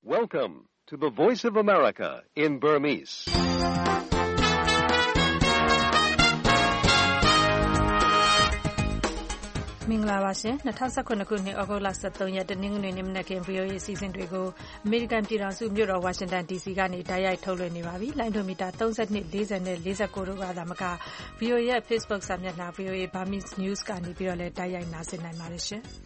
Welcome to the Voice of America in Burmese. ။မင်္ဂလာပါရှင်။2019ခုနှစ်ဩဂုတ်လ23ရက်တနင်္ဂနွေနေ့မနက်ခင်း VOA အစီအစဉ်တွေကိုအမေရိကန်ပြည်ထောင်စုမြို့တော်ဝါရှင်တန် DC ကနေတိုက်ရိုက်ထုတ်လွှင့်နေပါပြီ။လိုင်းဒိုမီတာ32 40နဲ့49တို့ကသာမက VOA ရဲ့ Facebook စာမျက်နှာ VOA Burmese News ကနေပြီးတော့လည်းတိုက်ရိုက်နားဆင်နိုင်ပါတယ်ရှင်။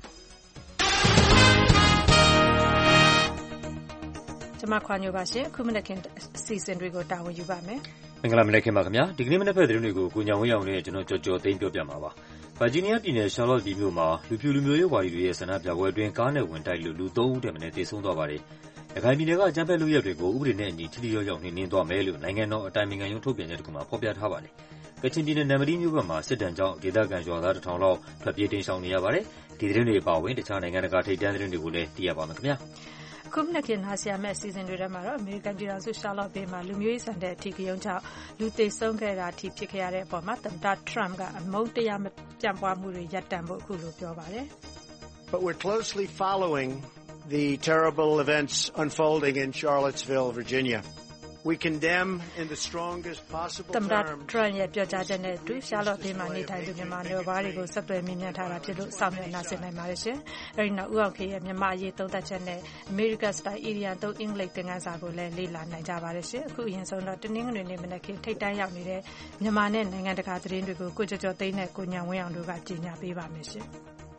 ကျွန်မခွာညိုပါရှင်။ခုမနက်ခင်းအစီအစဉ်တွေကိုတာဝန်ယူပါမယ်။မင်္ဂလာမနက်ခင်းပါခင်ဗျာ။ဒီကနေ့မနက်ဖက်သတင်းတွေကိုကိုညောင်ဝင်းအောင်နဲ့ကျွန်တော်ကြော်သိမ်းပြောပြမှာပါ။ဗာဂျီးနီးယားပြည်နယ် Charlottesville မြို့မှာလူဖြူလူမျိုးရေးဝါဒီတွေရဲ့ဆန္ဒပြပွဲအတွင်းကားနဲ့ဝင်တိုက်လို့လူ3ဦးထက်မနည်းသေဆုံးသွားပါတယ်။ရခိုင်ပြည်နယ်ကအကြမ်းဖက်လုပ်ရပ်တွေကိုဥပဒေနဲ့အညီထိထိရောက်ရောက်နှိမ်နင်းသွားမယ်လို့နိုင်ငံတော်အတိုင်ပင်ခံရုံးထုတ်ပြန်ချက်တစ်ခုမှာဖော်ပြထားပါတယ်။ကချင်ပြည်နယ်နမ္မတီးမြို့ဘက်မှာစစ်တပ်ကြောင့်ဒေသခံရွာသား1000လောက်ထွက်ပြေးတိမ်းရှောင်နေရပါတယ်။ဒီသတင်းတွေအပါအဝင်တခြားနိုင်ငံတကာထိပ်တန်းသတင်းတွေကိုလည်းသိရပါမယ်ခင်ဗျာ။ခုမနက်ခင်းနားဆင်ရမယ့်အစီအစဉ်တွေထဲမှာတော့အမေရိကန်ပြည်ထောင်စု Charlottesville မှာလူမျိုးရေးဆန်တဲ့အထီးကရုဏ်းကြောင့်လူသေဆုံးခဲ့တာအထိဖြစ်ခဲ့ရတဲ့အပေါ်မှာသမ္မတ Trump ကအမုန်းတရားမပြန့်ပွားမှုတွေရပ်တန့်ဖို့အခုလိုပြောပါတယ်။ But we're closely following the terrible events unfolding in Charlottesville, Virginia.We condemn in the strongest possible terms. သမ္မတ Trump ရဲ့ပြောကြားချက်နဲ့အတူ Charlottesville မှာနေထိုင်သူမြန်မာနွယ်ဖွားတွေကိုဆက်သွယ်မြင်မြန်ထားတာဖြစ်လို့စောင့်မျှော်နားဆင်နိုင်ပါတယ်ရှင်။အဲဒီနောက်ဦးအောင်ခေရဲ့မြန်မာအရေးသုံးသပ်ချက်နဲ့ American Style Indian သုံးအင်္ဂလိပ်သင်ခန်းစာကိုလည်းလေ့လာနိုင်ကြပါတယ်ရှင်။အခုအရင်ဆုံးတော့တနင်္ဂနွေနေ့မနက်ခင်းထိပ်တန်းရောက်နေတဲ့မြန်မာနဲ့နိုင်ငံတကာသတင်းတွေကိုကိုကျော်သိန်းနဲ့ကိုညံဝင်းအောင်တို့ကကြီးညာပေးပါမယ်ရှင်။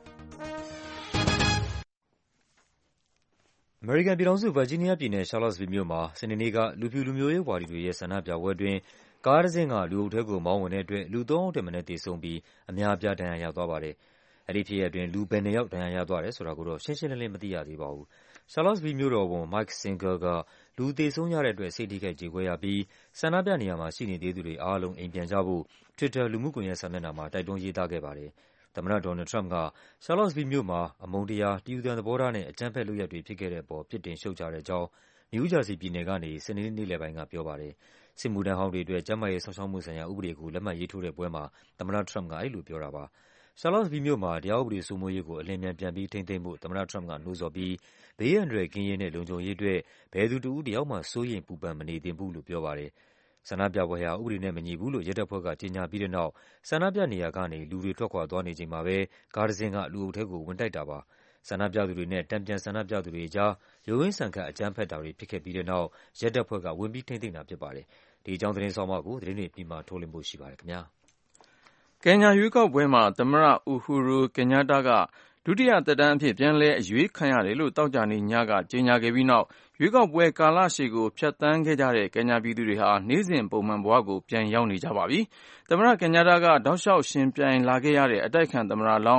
အမေရိကန်ပြည်ထောင်စုဗာဂျီးနီးယားပြည်နယ် Charlottesville မြို့မှာစနေနေ့ကလူဖြူလူမျိုးရေးဝါဒီတွေရဲ့ဆန္ဒပြပွဲအတွင်းကားတစ်စင်းကလူအုပ်ထဲကိုမောင်းဝင်တဲ့အတွက်လူ3ဦးထက်မနည်းသေဆုံးပြီးအများအပြားဒဏ်ရာရသွားပါတယ်။အဲဒီဖြစ်ရပ်အတွင်းလူဘယ်နှစ်ယောက်ဒဏ်ရာရသွားတယ်ဆိုတာကိုတော့ရှင်းရှင်းလင်းလင်းမသိရသေးပါဘူး။ Charlottesville မြို့တော်ဝန် Mike Singer ကလူသေဆုံးရတဲ့အတွက်စိတ်ထိခိုက်ကြေကွဲရပြီးဆန္ဒပြနေရာမှာရှိနေသေးသူတွေအားလုံးအိမ်ပြန်ကြဖို့ Twitter လူမှုကွန်ရက်စာမျက်နှာမှာတိုက်တွန်းရေးသားခဲ့ပါတယ်။သမ္မတ Donald Trump က Charlottesville မြို့မှာအမုန်းတရား၊တယူသန်သဘောထားနဲ့အကြမ်းဖက်လုပ်ရပ်တွေဖြစ်ခဲ့တဲ့အပေါ်ပြစ်တင်ရှုတ်ချတဲ့အကြောင်း နယူးဂျာစီပြည်နယ်ကနေစနေနေ့နေ့လယ်ပိုင်းကပြောပါတယ်။စစ်မှုထမ်းဟောင်းတွေအတွက်ကျန်းမာရေးစောင့်ရှောက်မှုဆိုင်ရာဥပဒေကိုလက်မှတ်ရေးထိုးတဲ့ပွဲမှာသမ္မတ Trump ကအဲဒီလိုပြောတာပါ။ Charlottesville မြို့မှာတရားဥပဒေစိုးမိုးရေးကိုအလျင်အမြန်ပြန်ပြီးထိန်းသိမ်းဖို့သမ္မတ Trump ကနှိုးဆော်ပြီးဘေးအန္တရာယ်ကင်းရေးနဲ့လုံခြုံရေးအတွက်ဘယ်သူတစ်ဦးတစ်ယောက်မှစိုးရိမ်ပူပန်မနေသင့်ဘူးလို့ပြောပါတယ်။ဆန္ဒပြပွဲဟာဥပဒေနဲ့မညီဘူးလို့ရဲတပ်ဖွဲ့ကကြေညာပြီးတဲ့နောက်ဆန္ဒပြနေရာကနေလူတွေထွက်ခွာသွားနေချိန်မှာပဲကားတစ်စင်းကလူအုပ်ထဲကိုဝင်တိုက်တာပါ။ဆန္ဒပြသူတွေနဲ့တန်ပြန်ဆန္ဒပြသူတွေအကြားရုန်းရင်းဆန်ခတ်အကြမ်းဖက်တာတွေဖြစ်ခဲ့ပြီးတဲ့နောက်ရဲတပ်ဖွဲ့ကဝင်ပြီးထိန်းသိမ်းတာဖြစ်ပါတယ်။ဒီအကြောင်းသတင်းဆောင်းပါးကိုသတင်းတွေပြီးမှထုတ်လွှင့်ဖို့ရှိပါတယ်ခင်ဗျာ။ကင်ညာရွေးကောက်ပွဲမှာသမ္မတ Uhuru Kenyatta ကဒုတိယသက်တမ်းအဖြစ်ပြန်လည်အရွေးခံရတယ်လို့သောကြာနေ့ညကကြေညာခဲ့ပြီးနောက်ရွေးကောက်ပွဲကာလရှည်ကိုဖြတ်သန်းခဲ့ကြတဲ့ကင်ညာပြည်သူတွေဟာနေ့စဉ်ပုံမှန်ဘဝကိုပြန်ရောက်နေကြပါပြီ။သမ္မတ Kenyatta ကတောက်လျှောက်ရှင်ပြိုင်လာခဲ့ရတဲ့အတိုက်အခံသမ္မတလောင်း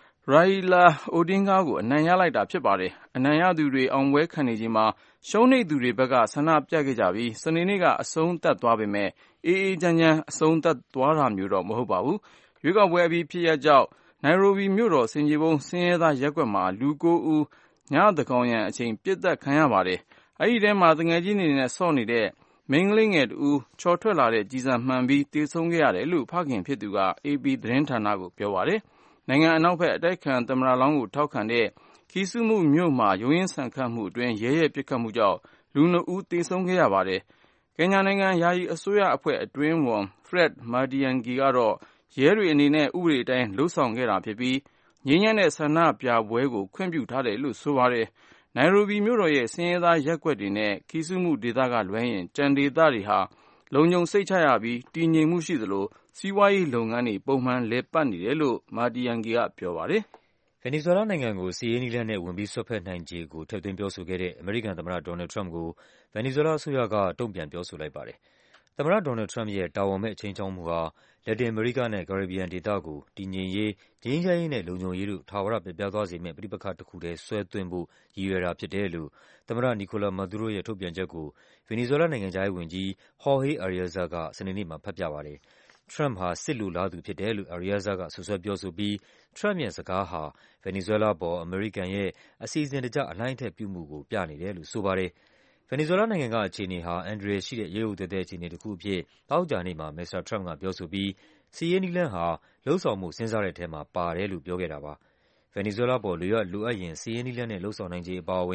Raila Odinga ကိုအနိုင်ရလိုက်တာဖြစ်ပါတယ်။အနိုင်ရသူတွေအောင်ပွဲခံနေချိန်မှာရှုံးနိမ့်သူတွေဘက်ကဆန္ဒပြခဲ့ကြပြီးစနေနေ့ကအဆုံးသတ်သွားပေမဲ့အေးအေးချမ်းချမ်းအဆုံးသတ်သွားတာမျိုးတော့မဟုတ်ပါဘူး။ရွေးကောက်ပွဲအပြီးဖြစ်ရပ်ကြောင့်နိုင်ရိုဘီမြို့တော်ဆင်ခြေဖုံးဆင်းရဲသားရပ်ကွက်မှာလူ9ဦးညသန်းခေါင်ယံအချိန်ပစ်သတ်ခံရပါတယ်။အဲဒီထဲမှာတငယ်ချင်းတွေနဲ့ဆော့နေတဲ့မိန်းကလေးငယ်တဦးချော်ထွက်လာတဲ့ကျည်ဆံမှန်ပြီးသေဆုံးခဲ့ရတယ်လို့ဖခင်ဖြစ်သူက AP သတင်းဌာနကိုပြောပါတယ်။နိုင်ငံအနောက်ဘက်အတိုက်ခံသမ္မတလောင်းကိုထောက်ခံတဲ့ကီဆူးမှုမြို့မှာရုန်းရင်းဆန်ခတ်မှုအတွင်းရဲရဲပစ်ခတ်မှုကြောင့်လူ2ဦးသေဆုံးခဲ့ရပါတယ်။ကင်ညာနိုင်ငံယာယီအစိုးရအဖွဲ့အတွင်းဝန် Fred Matiang'i ကတော့ရဲတွေအနေနဲ့ဥပဒေအတိုင်းလုပ်ဆောင်ခဲ့တာဖြစ်ပြီးငြိမ်းချမ်းတဲ့ဆန္ဒပြပွဲကိုခွင့်ပြုထားတယ်လို့ဆိုပါတယ်။နိုင်ရိုဘီမြို့တော်ရဲ့ဆင်းရဲသားရပ်ကွက်တွေနဲ့ကီဆူးမှုဒေသကလွဲရင်ကျန်ဒေသတွေဟာလုံခြုံစိတ်ချရပြီးတည်ငြိမ်မှုရှိသလိုစီးပွားရေးလုပ်ငန်းတွေပုံမှန်လည်ပတ်နေတယ်လို့ Matiang'i ကပြောပါတယ်။ဗင်နီဇွဲလားနိုင်ငံကိုစစ်ရေးနည်းလမ်းနဲ့ဝင်ပြီးစွက်ဖက်နိုင်ခြေကိုထည့်သွင်းပြောဆိုခဲ့တဲ့အမေရိကန်သမ္မတ Donald Trump ကိုဗင်နီဇွဲလားအစိုးရကတုံ့ပြန်ပြောဆိုလိုက်ပါတယ်။သမ္မတ Donald Trump ရဲ့တာဝန်မဲ့အချိန်ချောင်းမှုဟာလက်တင်အမေရိကနဲ့ကာရစ်ဘီယန်ဒေသကိုတည်ငြိမ်ရေး၊ငြိမ်းချမ်းရေးနဲ့လုံခြုံရေးတို့ထာဝရပျက်ပြားသွားစေမယ့်ပဋိပက္ခတစ်ခုထဲဆွဲသွင်းဖို့ရည်ရွယ်တာဖြစ်တယ်လို့သမ္မတ Nicolas Maduro ရဲ့ထုတ်ပြန်ချက်ကိုဗင်နီဇွဲလားနိုင်ငံခြားရေးဝန်ကြီး Jorge Arreaza ကစနေနေ့မှာဖတ်ပြပါတယ်။ Trump ဟာစစ်လိုလားသူဖြစ်တယ်လို့ Arreaza ကစွပ်စွဲပြောဆိုပြီး Trump ရဲ့စကားဟာဗင်နီဇွဲလားအပေါ်အမေရိကန်ရဲ့အစီအစဉ်တကျအလှိုင်းအထက်ပြုမှုကိုပြနေတယ်လို့ဆိုပါတယ်။ဗင်နီဇွဲလားနိုင်ငံကအခြေအနေဟာအန္တရာယ်ရှိတဲ့ရုတ်ရုတ်သဲသဲအခြေအနေတစ်ခုအဖြစ်သောကြာနေ့မှာမစ္စတာ Trump ကပြောဆိုပြီးစစ်ရေးနည်းလမ်းဟာလုပ်ဆောင်မှုစဉ်းစားတဲ့ထဲမှာပါတယ်လို့ပြောခဲ့တာပါ။ဗင်နီဇွဲလားပေါ်လိုအပ်ရင်စစ်ရေးနည်းလမ်းနဲ့လုပ်ဆောင်နိုင်ခြေအပါအဝင်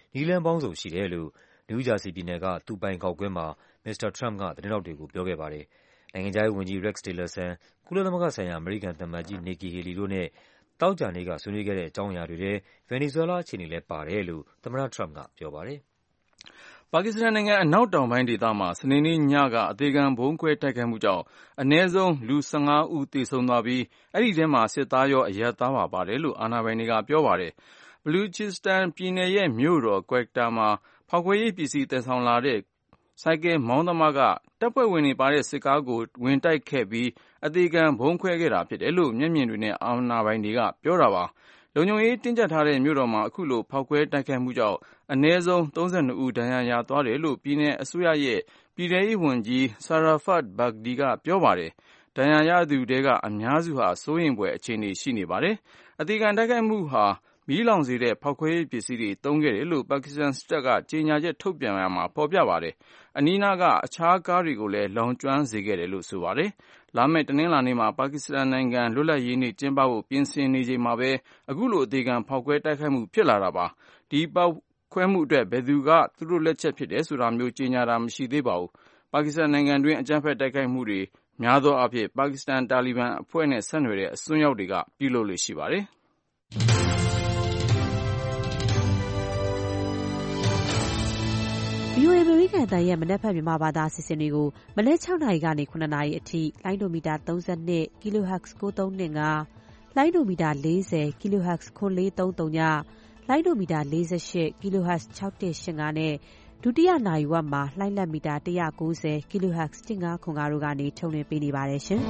နည်းလမ်းပေါင်းစုံရှိတယ်လို့ နယူးဂျာစီပြည်နယ်က သူပိုင်ဂေါက်ကွင်းမှာ မစ္စတာထရမ့်ပ်က သတင်းထောက်တွေကို ပြောခဲ့ပါတယ်။ နိုင်ငံခြားရေးဝန်ကြီး Rex Tillerson ၊ ကုလသမဂ္ဂဆိုင်ရာ အမေရိကန်သံအမတ်ကြီး Nikki Haley တို့နဲ့ သောကြာနေ့က ဆွေးနွေးခဲ့တဲ့ အကြောင်းအရာတွေထဲ ဗင်နီဇွဲလားအခြေအနေလည်းပါတယ်လို့ သမ္မတထရမ့်ပ်က ပြောပါတယ်။ပါကစ္စတန်နိုင်ငံ အနောက်တောင်ပိုင်းဒေသမှာ စနေနေ့ညက အသေခံဗုံးခွဲတိုက်ခိုက်မှုကြောင့် အနည်းဆုံး လူ ၁၅ ဦး သေဆုံးသွားပြီး အဲဒီထဲမှာ စစ်သားရော အရပ်သားပါပါတယ်လို့ အာဏာပိုင်တွေက ပြောပါတယ်။ ဘလူချစ္စတန်ပြည်နယ်ရဲ့မြို့တော် Quetta မှာ ဖောက်ခွဲရေးပစ္စည်း သယ်ဆောင်လာတဲ့ ဆိုင်ကယ်မောင်းသမားက တပ်ဖွဲ့ဝင်တွေပါတဲ့ စစ်ကားကို ဝင်တိုက်ခဲ့ပြီး အသေခံဗုံးခွဲခဲ့တာဖြစ်တယ်လို့ မျက်မြင်တွေနဲ့ အာဏာပိုင်တွေက ပြောတာပါ။ လုံခြုံရေးတင်းကျပ်ထားတဲ့ မြို့တော်မှာ အခုလို ဖောက်ခွဲတိုက်ခိုက်မှုကြောင့် အနည်းဆုံး ၃၂ ဦး ဒဏ်ရာရသွားတယ်လို့ ပြည်နယ်အစိုးရရဲ့ ပြည်ထဲရေးဝန်ကြီး Sarafarz Bugti က ပြောပါတယ်။ ဒဏ်ရာရသူထဲက အများစုဟာ စိုးရိမ်ဖွယ်အခြေအနေ ရှိနေပါတယ်။ အသေခံတိုက်ခိုက်မှုဟာ မီးလောင်စေတဲ့ ဖောက်ခွဲရေးပစ္စည်းတွေ သုံးခဲ့တယ်လို့ ပါကစ္စတန်စစ်တပ်က ကြေညာချက်ထုတ်ပြန်ရာမှာ ဖော်ပြပါတယ်။ အနီးနားက အခြားကားတွေကိုလည်း လောင်ကျွမ်းစေခဲ့တယ်လို့ ဆိုပါတယ်။ လာမယ့် တနင်္လာနေ့မှာ ပါကစ္စတန်နိုင်ငံ လွတ်လပ်ရေးနေ့ ကျင်းပဖို့ ပြင်ဆင်နေချိန်မှာပဲ အခုလို အသေခံဖောက်ခွဲတိုက်ခိုက်မှု ဖြစ်လာတာပါ။ ဒီဖောက်ခွဲမှုအတွက် ဘယ်သူက သူတို့လက်ချက်ဖြစ်တယ်ဆိုတာမျိုး ကြေညာတာ မရှိသေးပါဘူး။ ပါကစ္စတန်နိုင်ငံတွင်း အကြမ်းဖက်တိုက်ခိုက်မှုတွေ များသောအားဖြင့် ပါကစ္စတန် တာလီဘန်အဖွဲ့နဲ့ ဆက်နွယ်တဲ့ အစွန်းရောက်တွေက ပြုလုပ်လေ့ရှိပါတယ်။ VOA အမေရိကန်အသံရဲ့ မနက်ဖြန် မြန်မာဘာသာအစီအစဉ်တွေကို မနက် ၆ နာရီကနေ ၇ နာရီအထိ လိုင်းဒိုမီတာ 32 kHz 9325 လိုင်းဒိုမီတာ 40 kHz 9430 ည လိုင်းဒိုမီတာ 48 kHz 6185 နဲ့ ဒုတိယနာရီဝက်မှာ လှိုင်းလတ်မီတာ 190 kHz 1505 တို့ကနေ ထုတ်လွှင့်ပေးနေပါတယ်ရှင်။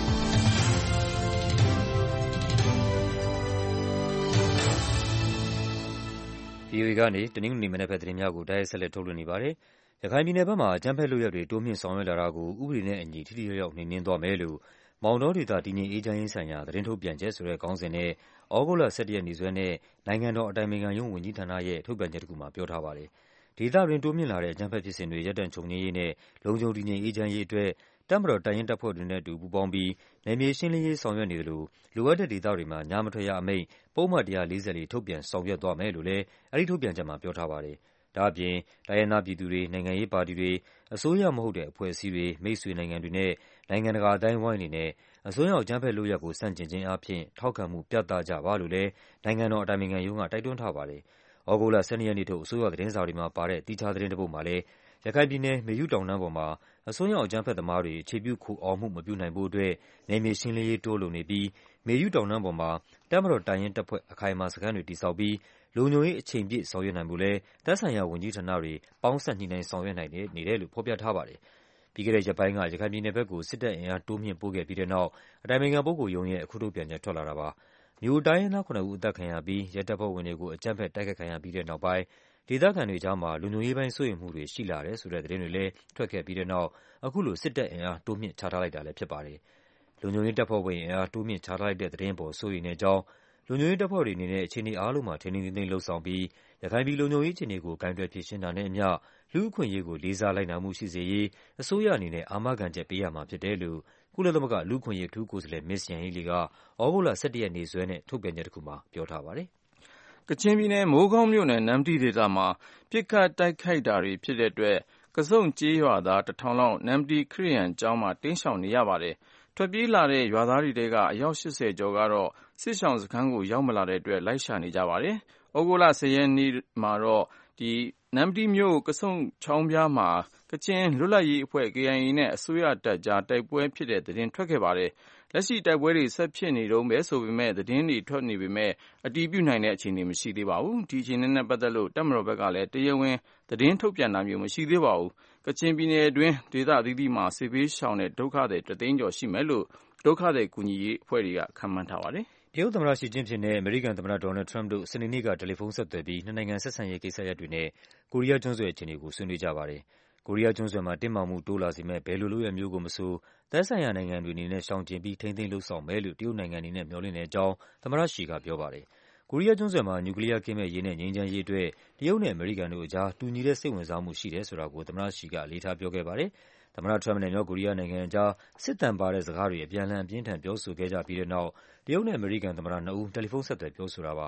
VOA ကနေ တနင်္ဂနွေနေ့မနက်ဘက် သတင်းများကို တိုက်ရိုက်ဆက်လက် ထုတ်လွှင့်နေပါတယ်။ ရခိုင်ပြည်နယ်ဘက်မှာ အကြမ်းဖက်လုပ်ရပ်တွေ တိုးမြှင့်ဆောင်ရွက်လာတာကို ဥပဒေနဲ့အညီ ထိထိရောက်ရောက် နှိမ်နင်းသွားမယ်လို့ မောင်တောဒေသ တည်ငြိမ်အေးချမ်းရေးဆိုင်ရာ သတင်းထုတ်ပြန်ချက်ဆိုတဲ့ ခေါင်းစဉ်နဲ့ သြဂုတ်လ ၁၁ ရက်နေ့စွဲနဲ့ နိုင်ငံတော်အတိုင်ပင်ခံရုံး ဝန်ကြီးဌာနရဲ့ ထုတ်ပြန်ချက်တခုမှာ ပြောထားပါတယ်။ ဒေသတွင်း တိုးမြင့်လာတဲ့ အကြမ်းဖက်ဖြစ်စဉ်တွေ ရပ်တန့်ချုပ်ငြိမ်းရေးနဲ့ လုံခြုံတည်ငြိမ်အေးချမ်းရေးအတွက် တပ်မတော် တပ်ရင်းတပ်ဖွဲ့တွေနဲ့အတူ ပူးပေါင်းပြီး နယ်မြေရှင်းလင်းရေး ဆောင်ရွက်နေသလို လိုအပ်တဲ့ဒေသတွေမှာ ညမထွက်ရအမိန့် ပုဒ်မ 140 ထုတ်ပြန် ဆောင်ရွက်သွားမယ်လို့လည်း အဲဒီထုတ်ပြန်ချက်မှာ ပြောထားပါတယ်။ ဒါ့အပြင် တိုင်းရင်းသားပြည်သူတွေ၊ နိုင်ငံရေးပါတီတွေ၊ အစိုးရမဟုတ်တဲ့ အဖွဲ့အစည်းတွေ၊ မိတ်ဆွေနိုင်ငံတွေနဲ့ နိုင်ငံတကာ အသိုင်းအဝိုင်းအနေနဲ့ အစွန်းရောက် အကြမ်းဖက်လုပ်ရပ်ကို ဆန့်ကျင်ခြင်းအားဖြင့် ထောက်ခံမှုပြသကြပါလို့လည်း နိုင်ငံတော်အတိုင်ပင်ခံရုံးက တိုက်တွန်းထားပါတယ်။ သြဂုတ်လ ၁၂ ရက်နေ့ထုတ် အစိုးရသတင်းစာတွေမှာပါတဲ့ သီးခြားသတင်းတပုဒ်မှာလည်း ရခိုင်ပြည်နယ်၊ မေယုတောင်တန်းပေါ်မှာ အစွန်းရောက် အကြမ်းဖက်သမားတွေ အခြေပြုခိုအောင်းမှု မပြုနိုင်ဖို့အတွက် နယ်မြေရှင်းလင်းရေး တိုးလုပ်နေပြီး မေယုတောင်တန်းပေါ်မှာ တပ်မတော် တပ်ရင်းတပ်ဖွဲ့ အခိုင်အမာစခန်းတွေ တည်ဆောက်ပြီး လုံခြုံရေး အချိန်ပြည့် ဆောင်ရွက်နိုင်ဖို့လည်း သက်ဆိုင်ရာဝန်ကြီးဌာနတွေ ပေါင်းစပ် ညှိနှိုင်းဆောင်ရွက်နေတယ်လို့ ဖော်ပြထားပါတယ်။ ပြီးခဲ့တဲ့ရက်ပိုင်းက ရခိုင်ပြည်နယ်ဘက်ကို စစ်တပ်အင်အား တိုးမြှင့်ပို့ခဲ့ပြီးတဲ့နောက် အတိုင်ပင်ခံပုဂ္ဂိုလ်ရုံးရဲ့ အခုထုတ်ပြန်ချက် ထွက်လာတာပါ။ မြိုတိုင်းရင်းသား 7 ဦး အသတ်ခံရပြီး ရဲတပ်ဖွဲ့ဝင်တွေကို အကြမ်းဖက် တိုက်ခိုက်ခံရပြီးတဲ့နောက်ပိုင်း ဒေသခံတွေကြားမှာ လုံခြုံရေးပိုင်း စိုးရိမ်မှုတွေ ရှိလာတယ်ဆိုတဲ့ သတင်းတွေလည်း ထွက်ခဲ့ပြီးတဲ့နောက် အခုလို စစ်တပ်အင်အား တိုးမြှင့်ချထားလိုက်တာလည်း ဖြစ်ပါတယ်။ လုံခြုံရေးတပ်ဖွဲ့ဝင်အင်အား တိုးမြှင့်ချထားလိုက်တဲ့ သတင်းအပေါ် စိုးရိမ်တဲ့အကြောင်း၊ လုံခြုံရေးတပ်ဖွဲ့တွေအနေနဲ့ အခြေအနေအားလုံးမှာ ထိန်းထိန်းသိမ်းသိမ်း လုပ်ဆောင်ပြီး ရခိုင်ပြည် လုံခြုံရေးအခြေအနေကို ကိုင်တွယ်ဖြေရှင်းတာနဲ့အမျှ လူ့အခွင့်အရေးကို လေးစားလိုက်နာမှုရှိစေရေး အစိုးရအနေနဲ့ အာမခံချက်ပေးရမှာဖြစ်တယ်လို့ ကုလသမဂ္ဂ လူ့အခွင့်အရေး အထူးကိုယ်စားလှယ် မစ္စ Yanghee Lee က သြဂုတ်လ ၁၁ ရက်နေ့စွဲနဲ့ ထုတ်ပြန်ချက်တခုမှာ ပြောထားပါတယ်။ကချင်ပြည်နယ်၊ မိုးကောင်းမြို့နယ်၊ နမ္မတီးဒေသမှာ ပစ်ခတ်တိုက်ခိုက်တာတွေ ဖြစ်တဲ့အတွက် ကဆုန့်ကျေးရွာသား ၁,၀၀၀ လောက် နမ္မတီးခရစ်ယာန်ကျောင်းမှာ တိမ်းရှောင်နေရပါတယ်။ ထွက်ပြေးလာတဲ့ ရွာသားတွေထဲက အယောက် ၈၀ ကျော်ကတော့ စစ်ရှောင်စခန်းကို ရောက်မလာတဲ့အတွက် လိုက်ရှာနေကြပါတယ်။ သြဂုတ်လ ၁၀ ရက်နေ့မှာတော့ နမ္မတီးမြို့၊ ကဆုန့်ချောင်းဖျားမှာ ကချင်လွတ်လပ်ရေးအဖွဲ့ KIA နဲ့ အစိုးရတပ်ကြား တိုက်ပွဲဖြစ်တဲ့သတင်း ထွက်ခဲ့ပါတယ်။ လက်ရှိ တိုက်ပွဲတွေ ဆက်ဖြစ်နေတုန်းပဲ ဆိုပေမယ့် သတင်းတွေ ထွက်နေပေမယ့် အတည်ပြုနိုင်တဲ့ အခြေအနေ မရှိသေးပါဘူး။ ဒီအခြေအနေနဲ့ပတ်သက်လို့ တပ်မတော်ဘက်ကလည်း တရားဝင် သတင်းထုတ်ပြန်တာမျိုး မရှိသေးပါဘူး။ ကချင်ပြည်နယ်တွင်း ဒေသအသီးသီးမှာ စစ်ဘေးရှောင်တဲ့ ဒုက္ခသည် ၁ သိန်းကျော် ရှိမယ်လို့ ဒုက္ခသည်ကူညီရေးအဖွဲ့တွေက ခန့်မှန်းထားပါတယ်။ တရုတ်သမ္မတ ရှီကျင့်ဖျင်နဲ့ အမေရိကန်သမ္မတ ဒေါ်နယ်လ်ဒ် ထရမ့်ပ်တို့ စနေနေ့က တယ်လီဖုန်းဆက်သွယ်ပြီး နှစ်နိုင်ငံဆက်ဆံရေး ကိစ္စရပ်တွေနဲ့ ကိုရီးယားကျွန်းဆွယ်အခြေအနေကို ဆွေးနွေးကြပါတယ်။ ကိုရီးယားကျွန်းဆွယ်မှာ တင်းမာမှု တိုးလာစေမယ့် ဘယ်လိုလုပ်ရပ်မျိုးကိုမဆို သက်ဆိုင်ရာနိုင်ငံတွေအနေနဲ့ ရှောင်ကျဉ်ပြီး ထိန်းသိမ်းလုပ်ဆောင်မယ်လို့ တရုတ်နိုင်ငံအနေနဲ့ မျှော်လင့်တဲ့အကြောင်း သမ္မတရှီက ပြောပါတယ်။ ကိုရီးယားကျွန်းဆွယ်မှာ နျူကလီးယားကင်းမဲ့ရေးနဲ့ ငြိမ်းချမ်းရေးအတွက် တရုတ်နဲ့ အမေရိကန်တို့ကြား တူညီတဲ့ စိတ်ဝင်စားမှုရှိတယ်ဆိုတာကို သမ္မတရှီက အလေးထားပြောခဲ့ပါတယ်။ သမ္မတထရမ့်ပ်နဲ့ မြောက်ကိုရီးယားနိုင်ငံကြား စစ်သံပါတဲ့စကားတွေ အပြန်အလှန် အပြင်းအထန် ပြောဆိုခဲ့ကြပြီးတဲ့နောက် တရုတ်နဲ့ အမေရိကန်သမ္မတနှစ်ဦး တယ်လီဖုန်းဆက်သွယ် ပြောဆိုတာပါ။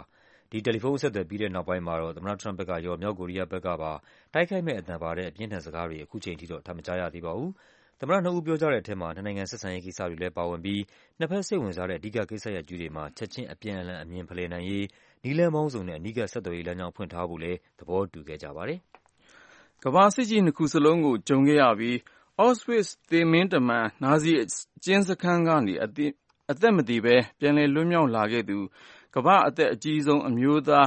ဒီတယ်လီဖုန်းအဆက်အသွယ်ပြီးတဲ့နောက်ပိုင်းမှာတော့သမ္မတထရမ့်ပ်ဘက်ကရောမြောက်ကိုရီးယားဘက်ကပါတိုက်ခိုက်မဲ့အသံပါတဲ့အပြင်းထန်စကားတွေအခုချိန်ထိတော့ထပ်မကြားရသေးပါဘူး။သမ္မတနှစ်ဦးပြောကြတဲ့အထက်မှာနှစ်နိုင်ငံဆက်ဆံရေးကိစ္စတွေလည်းပါဝင်ပြီးနှစ်ဖက်စိတ်ဝင်စားတဲ့အဓိကကိစ္စရပ်ကြီးတွေမှာချက်ချင်းအပြန်အလှန်အမြင်ဖလှယ်နိုင်ရေးနည်းလမ်းပေါင်းစုံနဲ့အနီးကပ်ဆက်သွယ်ရေးလမ်းကြောင်းဖွင့်ထားဖို့လည်းသဘောတူခဲ့ကြပါတယ်။ကမ္ဘာစစ်ကြီးနှစ်ခုစလုံးကိုကြုံခဲ့ရပြီး Auschwitz သေမင်းတမန်နာဇီအကျဉ်းစခန်းကနေအသက်မသေဘဲပြန်လည်လွတ်မြောက်လာခဲ့သူကမ္ဘာအသက်အကြီးဆုံးအမျိုးသား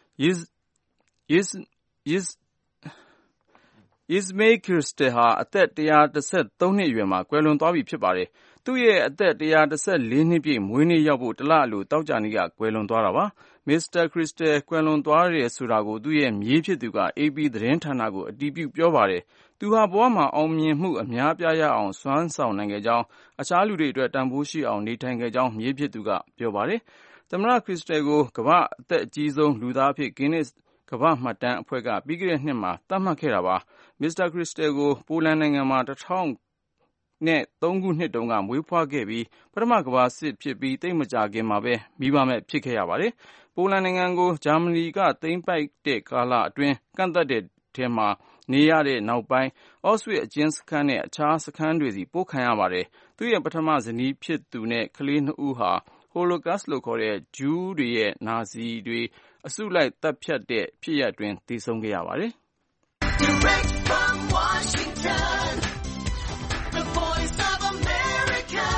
Ismail Crystal ဟာအသက်113နှစ်အရွယ်မှာကွယ်လွန်သွားပြီဖြစ်ပါတယ်။သူ့ရဲ့အသက်114နှစ်ပြည့်မွေးနေ့ရောက်ဖို့တလအလိုသောကြာနေ့ကကွယ်လွန်သွားတာပါ။ Mr. Crystal ကွယ်လွန်သွားတယ်ဆိုတာကိုသူ့ရဲ့မြေးဖြစ်သူက AP သတင်းဌာနကိုအတည်ပြုပြောပါတယ်။သူဟာဘဝမှာအောင်မြင်မှုအများအပြားရအောင်စွမ်းဆောင်နိုင်ခဲ့ကြောင်းအခြားလူတွေအတွက်တန်ဖိုးရှိအောင်နေထိုင်ခဲ့ကြောင်းမြေးဖြစ်သူကပြောပါတယ်။သမ္မတ Crystal ကိုကမ္ဘာအသက်အကြီးဆုံးလူသားအဖြစ် Guinness ကမ္ဘာ့မှတ်တမ်းအဖွဲ့ကပြီးခဲ့တဲ့နှစ်မှာသတ်မှတ်ခဲ့တာပါ။ Mr. Crystal ကိုပိုလန်နိုင်ငံမှာ2003ခုနှစ်တုန်းကမွေးဖွားခဲ့ပြီးပထမကမ္ဘာစစ်ဖြစ်ပြီးသိပ်မကြာခင်မှာပဲမိဘမဲ့ဖြစ်ခဲ့ရပါတယ်။ပိုလန်နိုင်ငံကိုဂျာမနီကသိမ်းပိုက်တဲ့ကာလအတွင်းကန့်သတ်တဲ့ထဲမှာနေရတဲ့နောက်ပိုင်း Auschwitz အကျဉ်းစခန်းနဲ့အခြားစခန်းတွေစီပို့ခံရပါတယ်။သူ့ရဲ့ပထမဇနီးဖြစ်သူနဲ့ကလေးနှစ်ဦးဟာ Holocaust လို့ခေါ်တဲ့ဂျူးတွေရဲ့နာဇီတွေအစုလိုက်သတ်ဖြတ်တဲ့ဖြစ်ရပ်အတွင်းသေဆုံးခဲ့ရပါတယ်။ Direct from Washington, the voice of America,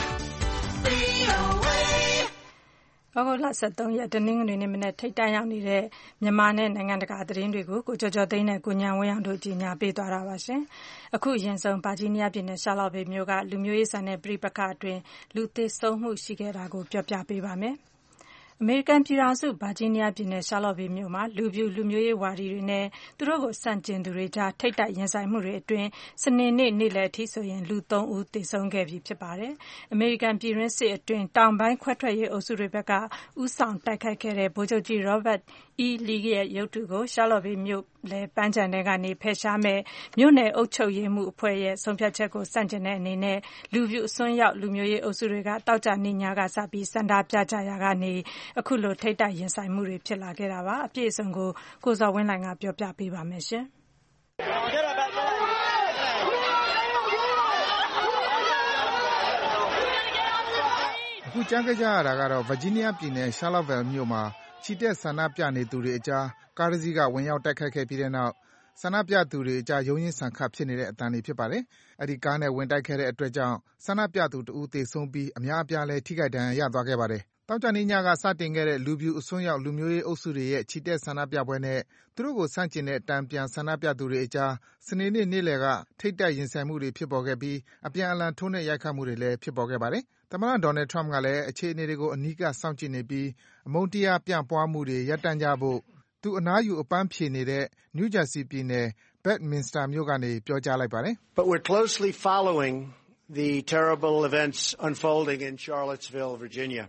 VOA. ဩဂုတ်လ23ရက်တနင်္ဂနွေနေ့မနက်ထိပ်တန်းရောက်နေတဲ့မြန်မာနဲ့နိုင်ငံတကာသတင်းတွေကိုကိုကျော်ကျော်သိန်းနဲ့ကိုညံဝင်းအောင်တို့ကြီးညာပေးသွားတာပါရှင်။အခုအရင်ဆုံးဗာဂျီးနီးယားပြည်နယ်ရှာလော့ဗေးမြို့ကလူမျိုးရေးဆန်တဲ့ပြိပက္ခအတွင်းလူသေဆုံးမှုရှိခဲ့တာကိုပြောပြပေးပါမယ်။အမေရိကန်ပြည်ထောင်စုဗာဂျီးနီးယားပြည်နယ်ရှာလော့ဗေးမြို့မှာလူဖြူလူမျိုးရေးဝါဒီတွေနဲ့သူတို့ကိုဆန့်ကျင်သူတွေကြားထိပ်တိုက်ရင်ဆိုင်မှုတွေအတွင်းစနေနေ့နေ့လယ်အထိဆိုရင်လူ3ဦးသေဆုံးခဲ့ပြီဖြစ်ပါတယ်။အမေရိကန်ပြည်တွင်းစစ်အတွင်းတောင်ပိုင်းခွဲထွက်ရေးအုပ်စုတွေဘက်ကဦးဆောင်တိုက်ခိုက်ခဲ့တဲ့ဗိုလ်ချုပ်ကြီး Robert E. Lee ရဲ့ရုပ်တုကိုရှာလော့ဗေးမြို့လယ်ပန်းခြံထဲကနေဖယ်ရှားမဲ့မြို့နယ်အုပ်ချုပ်ရေးမှူးအဖွဲ့ရဲ့ဆုံးဖြတ်ချက်ကိုဆန့်ကျင်တဲ့အနေနဲ့လူဖြူအစွန်းရောက်လူမျိုးရေးအုပ်စုတွေကတောက်ကြနေညကစပြီးစန္ဒပြကြရာကနေအခုလိုထိပ်တိုက်ရင်ဆိုင်မှုတွေဖြစ်လာခဲ့တာပါအပြည့်အစုံကိုကိုဇော်ဝင်းလှိုင်ကပြောပြပေးပါမယ်ရှင်အခုကြားခဲ့ကြရတာကတော့ဗာဂျီးနီးယားပြည်နယ်ရှာလော့ဗယ်မြို့မှာချီတက်ဆန္ဒပြနေသူတွေအကြားကားတစ်စီးကဝင်ရောက်တိုက်ခိုက်ခဲ့ပြီးတဲ့နောက်ဆန္ဒပြသူတွေအကြားရုန်းရင်းဆန်ခတ်ဖြစ်နေတဲ့အသံတွေဖြစ်ပါတယ်။အဲဒီကားနဲ့ဝင်တိုက်ခဲ့တဲ့အတွက်ကြောင့်ဆန္ဒပြသူတဦးသေဆုံးပြီးအများအပြားလည်းထိခိုက်ဒဏ်ရာရသွားခဲ့ပါတယ်။သောကြာနေ့ညကစတင်ခဲ့တဲ့လူဖြူအစွန်းရောက်လူမျိုးရေးအုပ်စုတွေရဲ့ချီတက်ဆန္ဒပြပွဲနဲ့သူတို့ကိုဆန့်ကျင်တဲ့တန်ပြန်ဆန္ဒပြသူတွေအကြားစနေနေ့နေ့လယ်ကထိပ်တိုက်ရင်ဆိုင်မှုတွေဖြစ်ပေါ်ခဲ့ပြီးအပြန်အလှန်ထိုးနှက်ရိုက်ခတ်မှုတွေလည်းဖြစ်ပေါ်ခဲ့ပါတယ်။သမ္မတ Donald Trump ကလည်းအခြေအနေတွေကိုအနီးကပ်စောင့်ကြည့်နေပြီးအမုန်းတရားပြန့်ပွားမှုတွေရပ်တန့်ကြဖို့သူအနားယူအပန်းဖြေနေတဲ့ New Jersey ပြည်နယ် Bedminster မြို့ကနေပြောကြားလိုက်ပါတယ်။ But we're closely following the terrible events unfolding in Charlottesville, Virginia.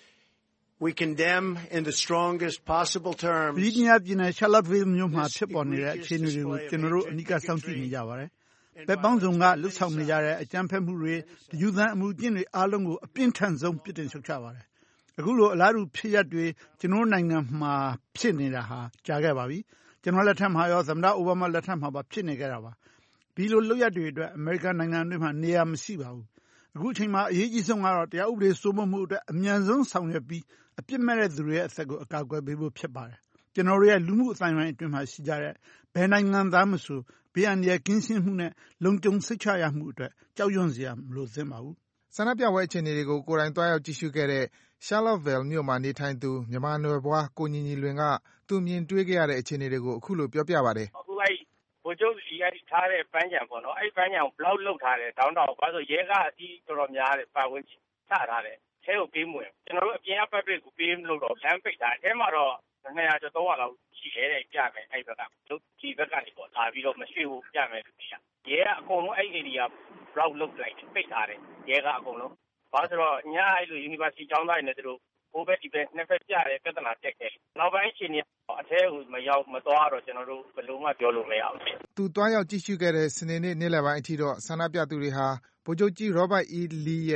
We condemn in the strongest possible terms ဗာဂျီးနီးယားပြည်နယ်ရှာလော့ဗေးမြို့မှာဖြစ်ပေါ်နေတဲ့အခြေအနေတွေကိုကျွန်တော်တို့အနီးကပ်စောင့်ကြည့်နေကြပါတယ်။ဘက်ပေါင်းစုံကလှုပ်ဆောင်နေကြတဲ့အကြမ်းဖက်မှုတွေယူသန်အမှုကျင့်တွေအားလုံးကိုအပြင်းထန်ဆုံးပြစ်တင်ရှုတ်ချပါတယ်။အခုလိုအလားတူဖြစ်ရပ်တွေကျွန်တော်နိုင်ငံမှာဖြစ်နေတာဟာကြာခဲ့ပါပြီ။ကျွန်တော်လက်ထက်မှာရောသမ္မတအိုဘားမားလက်ထက်မှာပါဖြစ်နေကြတာပါ။ဒီလိုလုပ်ရပ်တွေအတွက်အမေရိကန်နိုင်ငံအတွင်းမှာနေရာမရှိပါဘူး။အခုအချိန်မှာအရေးကြီးဆုံးကတော့တရားဥပဒေစိုးမိုးမှုအတွက်အမြန်ဆုံးဆောင်ရွက်ပြီးအပြစ်မဲ့တဲ့သူတွေရဲ့အသက်ကိုအကာအကွယ်ပေးဖို့ဖြစ်ပါတယ်။ကျွန်တော်တို့ရဲ့လူမှုအသိုင်းအဝိုင်းအတွင်းမှာရှိကြတဲ့ဘယ်နိုင်ငံသားမဆိုဘေးအန္တရာယ်ကင်းရှင်းမှုနဲ့လုံခြုံစိတ်ချရမှုအတွက်ကြောက်ရွံ့စရာမလိုသင့်ပါဘူး။ဆန္ဒပြပွဲအခြေအနေတွေကိုကိုယ်တိုင်သွားရောက်ကြည့်ရှုခဲ့တဲ့ Charlottesville မြို့မှာနေထိုင်သူမြန်မာနွယ်ဘွားကိုညီညီလွင်ကသူမြင်တွေ့ခဲ့ရတဲ့အခြေအနေတွေကိုအခုလိုပြောပြပါတယ်။အခုအဲ့ဗိုလ်ချုပ်ကြီးအဲ့ထားတဲ့ပန်းခြံပေါ့နော်အဲ့ပန်းခြံကိုဘလောက်လုတ်ထားတယ်တောင်းတောင်ဘာလို့ရဲကအကြီးတော်တော်များတယ်ပတ်ဝန်းကျင်ချထားတယ်အဲကိုပေးမဝင်ကျွန်တော်တို့အပြင်ကပတ်ပစ်ကိုပေးမလို့တော့လမ်းပိတ်ထားအဲမှာတော့200ကျော်300လောက်ရှိရဲတဲ့ပြမယ်အဲ့ဘက်ကတို့ဒီဘက်ကနေပေါ့လာပြီးတော့မရှိဘူးပြမယ်လူကြီးရဲကအကုန်လုံးအဲ့ဒီနေရာဘလောက်လုတ်လိုက်ပိတ်ထားတယ်ရဲကအကုန်လုံးဘာဆိုတော့ညအဲ့လို University ကျောင်းသားတွေနဲ့တို့ဟိုဘက်ဒီဘက်နှစ်ဖက်ပြတယ်ပြဿနာတက်တယ်နောက်ပိုင်းအချိန်ကြီးအထဲကိုမသွားတော့ကျွန်တော်တို့ဘယ်လိုမှပြောလို့မရဘူးသူသွားရောက်ကြည့်ရှုခဲ့တဲ့စနေနေ့နေ့လယ်ပိုင်းအထိတော့ဆန္ဒပြသူတွေဟာဗိုလ်ချုပ်ကြီး Robert E. Lee ရဲ့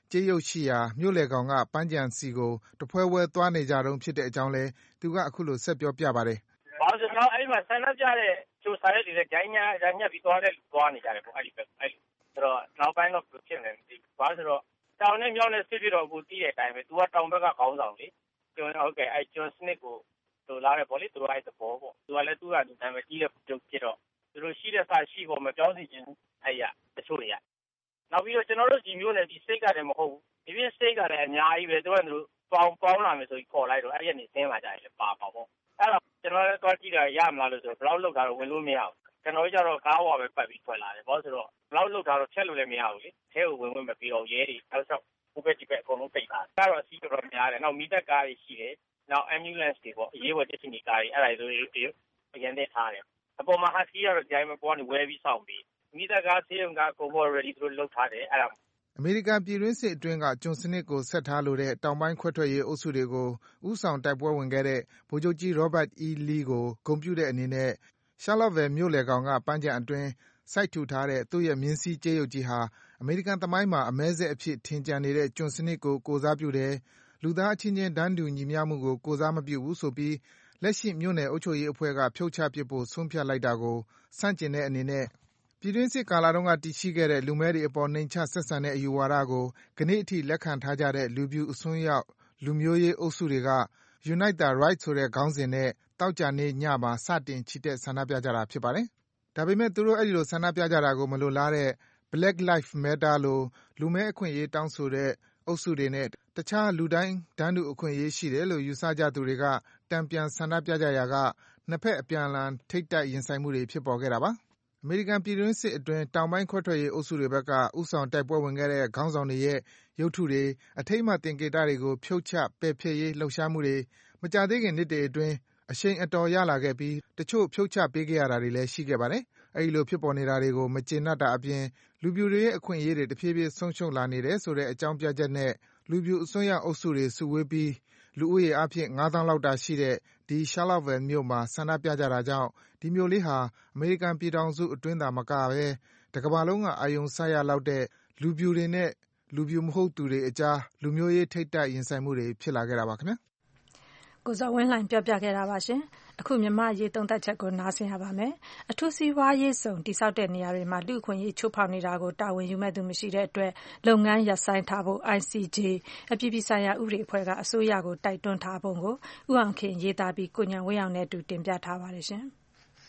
ကြေးရုပ်ရှိရာမြို့လယ်ခေါင်ကပန်းခြံဆီကိုတဖွဲဖွဲသွားနေကြတုန်းဖြစ်တဲ့အကြောင်းလည်းသူကအခုလိုဆက်ပြောပြပါတယ်။။ဘာလို့လဲဆိုတော့အဲ့မှာဆန္ဒပြတဲ့ကြိုစားတဲ့တွေလည်းဂျိုင်းညာညက်ပြီးသွားတဲ့လူသွားနေကြတယ်ပေါ့အဲ့ဒီပဲအဲ့ဆိုတော့နောက်ပိုင်းတော့ဖြစ်နေတယ်။ဘာလို့ဆိုတော့တောင်နဲ့မြောက်နဲ့စစ်ပြီးတော့အခုတည်တဲ့အတိုင်းပဲ तू ကတောင်ဘက်ကခေါင်းဆောင်လေ။ကျွန်တော်ဟုတ်ကဲ့အဲ့ကျွန်းစနစ်ကိုသူလာတယ်ပေါ့လေသူကအဲ့သဘောပေါ့။ तू ကလည်းသူ့ဟာသူတိုင်းပဲကြီးတဲ့ပြုတ်ဖြစ်တော့သူတို့ရှိတဲ့စာရှိဖို့မပြောစီခြင်းအဲ့ရတချို့တွေကနောက်ပြီးတော့ကျွန်တော်တို့ဒီမျိုးနဲ့ဒီစိတ်ကလည်းမဟုတ်ဘူးဒီပြစိတ်ကလည်းအများကြီးပဲသူကသူပေါင်းလာမယ်ဆိုပြီးခေါ်လိုက်တော့အဲ့ရနေဆင်းလာကြတယ်ပါပေါ့အဲ့တော့ကျွန်တော်လည်းတော့ကြည့်တာရမလားလို့ဆိုတော့ဘယ်လောက်လောက်တာတော့ဝင်လို့မရဘူးကျွန်တော်ကြတော့ကားဝါပဲပတ်ပြီးထွက်လာတယ်ဘာလို့ဆိုတော့ဘယ်လောက်လောက်တာတော့ဖြတ်လို့လည်းမရဘူးလေထဲကိုဝင်မပြီးအောင်ရဲတွေအောက်ဆောက်ဟိုဘက်ဒီဘက်အကုန်လုံးပိတ်တာဒါတော့အစီအတော်များတယ်နောက်မီတက်ကားတွေရှိတယ်နောက် ambulance တွေပေါ့အရေးပေါ်တက်စီနီကားတွေအဲ့ဒါတွေအရင်တည်းထားတယ်အပေါ်မှာဟာစီကတော့ကြိုင်မပေါ်နေဝဲပြီးစောင့်ပြီးမိသားကားဆေးရုံကအကုန်ပေါ် ready သူတို့လုပ်ထားတယ်အဲ့ဒါအမေရိကန်ပြည်တွင်းစစ်အတွင်းကကျွန်စနစ်ကိုဆက်ထားလိုတဲ့တောင်ပိုင်းခွဲထွက်ရေးအုပ်စုတွေကိုဥဆောင်တိုက်ပွဲဝင်ခဲ့တဲ့ဗိုလ်ချုပ်ကြီး Robert E. Lee ကိုဂုဏ်ပြုတဲ့အနေနဲ့ Charlottesville မြို့လယ်ခေါင်ကပန်းခြံအတွင်းစိုက်ထူထားတဲ့သူ့ရဲ့မြင်းစည်းကြေးရုပ်ကြီးဟာအမေရိကန်သမိုင်းမှာအမဲစက်အဖြစ်ထင်ကျန်နေတဲ့ကျွန်စနစ်ကိုကိုယ်စားပြုတယ်၊လူသားအချင်းချင်းတန်းတူညီမျှမှုကိုကိုယ်စားမပြုဘူးဆိုပြီးလက်ရှိမြို့နယ်အုပ်ချုပ်ရေးအဖွဲ့ကဖြုတ်ချပစ်ဖို့ဆုံးဖြတ်လိုက်တာကိုဆန့်ကျင်တဲ့အနေနဲ့ပြည်တွင်းစစ်ကာလတုန်းကတည်ရှိခဲ့တဲ့လူမည်းတွေအပေါ်နှိမ်ချဆက်ဆံတဲ့အယူဝါဒကိုကနေ့အထိလက်ခံထားကြတဲ့လူဖြူအစွန်းရောက်လူမျိုးရေးအုပ်စုတွေက Unite the Right ဆိုတဲ့ခေါင်းစဉ်နဲ့သောကြာနေ့ညမှာစတင်ချီတက်ဆန္ဒပြကြတာဖြစ်ပါတယ်။ဒါပေမဲ့သူတို့အဲဒီလိုဆန္ဒပြကြတာကိုမလိုလားတဲ့ Black Lives Matter လိုလူမည်းအခွင့်အရေးတောင်းဆိုတဲ့အုပ်စုတွေနဲ့တခြားလူတိုင်းတန်းတူအခွင့်အရေးရှိတယ်လို့ယူဆကြသူတွေကတန်ပြန်ဆန္ဒပြကြရာကနှစ်ဖက်အပြန်အလှန်ထိပ်တိုက်ရင်ဆိုင်မှုတွေဖြစ်ပေါ်ခဲ့တာပါ။အမေရိကန်ပြည်တွင်းစစ်အတွင်းတောင်ပိုင်းခွဲထွက်ရေးအုပ်စုတွေဘက်ကဦးဆောင်တိုက်ပွဲဝင်ခဲ့တဲ့ခေါင်းဆောင်တွေရဲ့ရုပ်တုတွေ၊အထိမ်းအမှတ်သင်္ကေတတွေကိုဖြုတ်ချပယ်ဖျက်ရေးလှုပ်ရှားမှုတွေမကြာသေးခင်နှစ်တွေအတွင်းအရှိန်အတော်ရလာခဲ့ပြီးတချို့ဖြုတ်ချပေးခဲ့ရတာတွေလည်းရှိခဲ့ပါတယ်။အဲဒီလိုဖြစ်ပေါ်နေတာတွေကိုမကျေနပ်တာအပြင်လူဖြူတွေရဲ့အခွင့်အရေးတွေတဖြည်းဖြည်းဆုံးရှုံးလာနေတယ်ဆိုတဲ့အကြောင်းပြချက်နဲ့လူဖြူအစွန်းရောက်အုပ်စုတွေစုဝေးပြီးလူဦးရေအားဖြင့်၅သောင်းလောက်တာရှိတဲ့ဒီ Charlottesville မြို့မှာဆန္ဒပြကြတာကြောင့်ဒီမြို့လေးဟာအမေရိကန်ပြည်ထောင်စုအတွင်းသာမကဘဲတကမ္ဘာလုံးကအာရုံစိုက်ရလောက်တဲ့လူဖြူတွေနဲ့လူဖြူမဟုတ်သူတွေအကြားလူမျိုးရေးထိပ်တိုက်ရင်ဆိုင်မှုတွေဖြစ်လာခဲ့တာပါခင်ဗျာ။ကိုဇော်ဝင်းလှိုင်ပြောပြခဲ့တာပါရှင်။အခုမြန်မာ့အရေးသုံးသပ်ချက်ကိုနားဆင်ရပါမယ်။အထူးစီးပွားရေးဇုံတည်ဆောက်တဲ့နေရာတွေမှာလူ့အခွင့်အရေးချိုးဖောက်နေတာကိုတာဝန်ယူမယ့်သူမရှိတဲ့အတွက်လုပ်ငန်းရပ်ဆိုင်းထားဖို့ ICJ အပြည်ပြည်ဆိုင်ရာဥပဒေအဖွဲ့ကအစိုးရကိုတိုက်တွန်းထားပုံကိုဦးအောင်ခင်ရေးသားပြီးကိုဉာဏ်ဝင်းအောင်နဲ့အတူတင်ပြထားပါတယ်ရှင်။